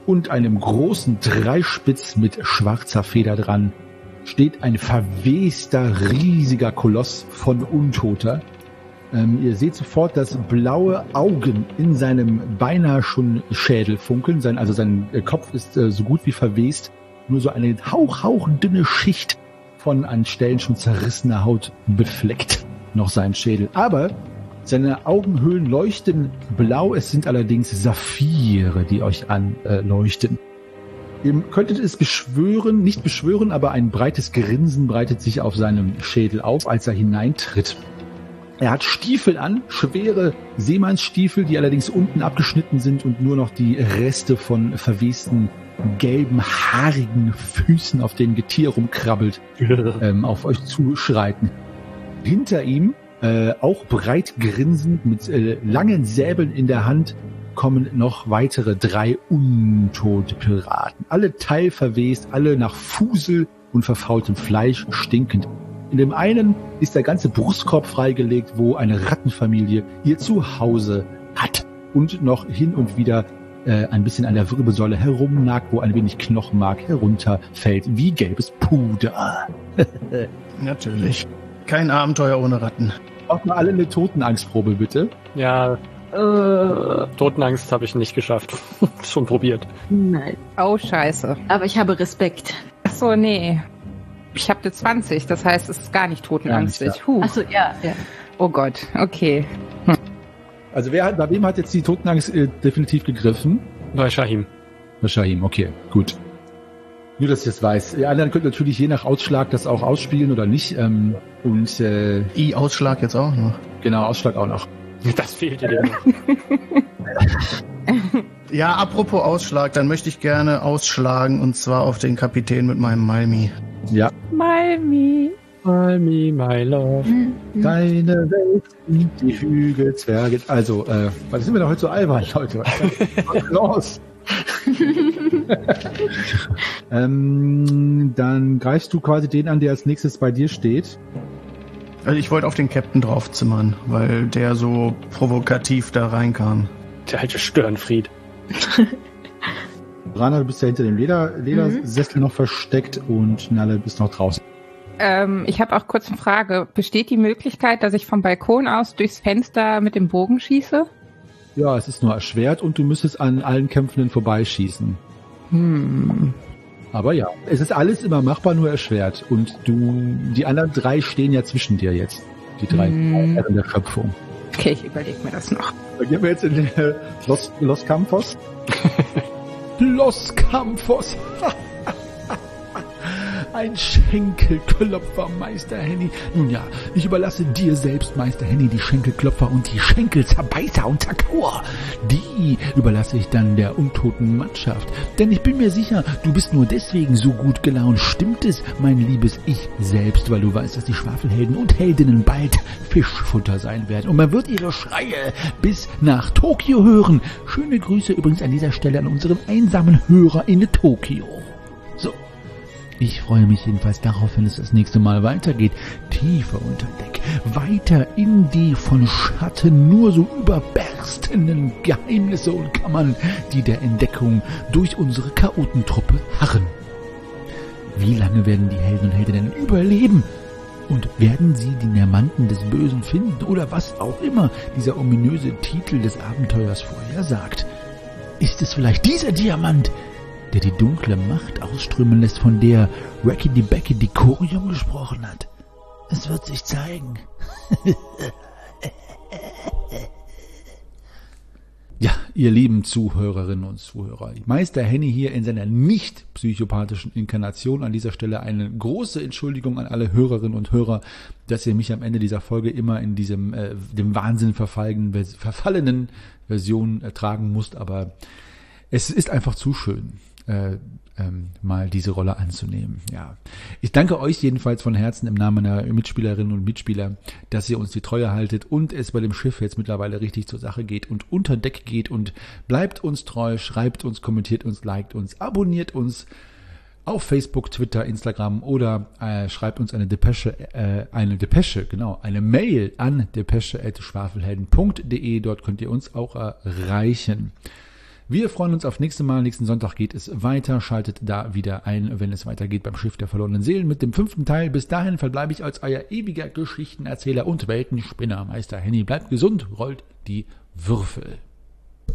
und einem großen Dreispitz mit schwarzer Feder dran steht ein verwester, riesiger Koloss von Untoter. Ähm, ihr seht sofort, dass blaue Augen in seinem beinahe schon Schädel funkeln. Sein, also sein äh, Kopf ist äh, so gut wie verwest. Nur so eine hauch, hauchdünne Schicht von an Stellen schon zerrissener Haut befleckt noch seinen Schädel. Aber seine Augenhöhlen leuchten blau. Es sind allerdings Saphire, die euch anleuchten. Ihr könntet es beschwören, nicht beschwören, aber ein breites Grinsen breitet sich auf seinem Schädel auf, als er hineintritt. Er hat Stiefel an, schwere Seemannsstiefel, die allerdings unten abgeschnitten sind und nur noch die Reste von verwesten, gelben, haarigen Füßen, auf denen Getier rumkrabbelt, ähm, auf euch zuschreiten. Hinter ihm, äh, auch breit grinsend, mit äh, langen Säbeln in der Hand, kommen noch weitere drei untote Piraten. Alle teilverwest, alle nach Fusel und verfaultem Fleisch stinkend. In dem einen ist der ganze Brustkorb freigelegt, wo eine Rattenfamilie ihr Zuhause hat und noch hin und wieder äh, ein bisschen an der Wirbelsäule herumnagt, wo ein wenig Knochenmark herunterfällt, wie gelbes Puder. Natürlich. Kein Abenteuer ohne Ratten. Macht mal alle eine Totenangstprobe, bitte. Ja, äh, Totenangst habe ich nicht geschafft. Schon probiert. Nein. Oh, scheiße. Aber ich habe Respekt. Ach so, nee. Ich habe eine zwanzig, das heißt, es ist gar nicht totenangstig. Gar nicht, Huh. Achso, ja, ja. Oh Gott, okay. Also wer hat, bei wem hat jetzt die Totenangst äh, definitiv gegriffen? Bei Shahim. Bei Shahim, okay, gut. Nur, dass ich das weiß. Die anderen können natürlich je nach Ausschlag das auch ausspielen oder nicht. Ähm, und äh, I-Ausschlag jetzt auch noch. genau, Ausschlag auch noch. Das fehlt dir noch. Ja, apropos Ausschlag, dann möchte ich gerne ausschlagen und zwar auf den Kapitän mit meinem Malmi. Ja. Malmi. My me, my love. Deine Welt sind die Hügel, Zwerge. Also, äh, was sind wir doch heute so albern, Leute? Was los? ähm, dann greifst du quasi den an, der als nächstes bei dir steht. Also ich wollte auf den Captain draufzimmern, weil der so provokativ da reinkam. Der alte Störenfried. Rana, du bist ja hinter dem Leder, Ledersessel mhm. noch versteckt und Nalle bist noch draußen. Ähm, ich habe auch kurz eine Frage. Besteht die Möglichkeit, dass ich vom Balkon aus durchs Fenster mit dem Bogen schieße? Ja, es ist nur erschwert und du müsstest an allen Kämpfenden vorbeischießen. Hm. Aber ja, es ist alles immer machbar, nur erschwert. Und du, die anderen drei stehen ja zwischen dir jetzt. Die drei Hm. Herren der Schöpfung. Okay, ich überlege mir das noch. Dann gehen wir jetzt in äh, Los, Los Campos. Los Campos. Ein Schenkelklopfer, Meister Henny. Nun ja, ich überlasse dir selbst, Meister Henny, die Schenkelklopfer und die Schenkelzerbeißer und Zerkauer. Die überlasse ich dann der untoten Mannschaft. Denn ich bin mir sicher, du bist nur deswegen so gut gelaunt. Stimmt es, mein liebes Ich selbst, weil du weißt, dass die Schwafelhelden und Heldinnen bald Fischfutter sein werden. Und man wird ihre Schreie bis nach Tokio hören. Schöne Grüße übrigens an dieser Stelle an unseren einsamen Hörer in Tokio. So. Ich freue mich jedenfalls darauf, wenn es das nächste Mal weitergeht. Tiefer unter Deck, weiter in die von Schatten nur so überberstenden Geheimnisse und Kammern, die der Entdeckung durch unsere Chaotentruppe harren. Wie lange werden die Helden und Heldinnen überleben? Und werden sie die Nermanten des Bösen finden? Oder was auch immer dieser ominöse Titel des Abenteuers vorhersagt? Ist es vielleicht dieser Diamant, der die dunkle Macht ausströmen lässt, von der Rackety Backety Corium gesprochen hat? Es wird sich zeigen. Ja, ihr lieben Zuhörerinnen und Zuhörer, Meister Henny hier in seiner nicht psychopathischen Inkarnation. An dieser Stelle eine große Entschuldigung an alle Hörerinnen und Hörer, dass ihr mich am Ende dieser Folge immer in diesem äh, dem Wahnsinn verfallenen, verfallenen Version ertragen musst, aber es ist einfach zu schön, äh, ähm, mal diese Rolle anzunehmen. Ja, ich danke euch jedenfalls von Herzen im Namen meiner Mitspielerinnen und Mitspieler, dass ihr uns die Treue haltet und es bei dem Schiff jetzt mittlerweile richtig zur Sache geht und unter Deck geht, und bleibt uns treu, schreibt uns, kommentiert uns, liked uns, abonniert uns auf Facebook, Twitter, Instagram oder äh, schreibt uns eine Depesche, äh, eine Depesche, genau, eine Mail an depesche at schwafelhelden punkt de. Dort könnt ihr uns auch erreichen. Wir freuen uns auf nächste Mal. Nächsten Sonntag geht es weiter. Schaltet da wieder ein, wenn es weitergeht beim Schiff der verlorenen Seelen mit dem fünften Teil. Bis dahin verbleibe ich als euer ewiger Geschichtenerzähler und Weltenspinner. Meister Henny, bleibt gesund, rollt die Würfel.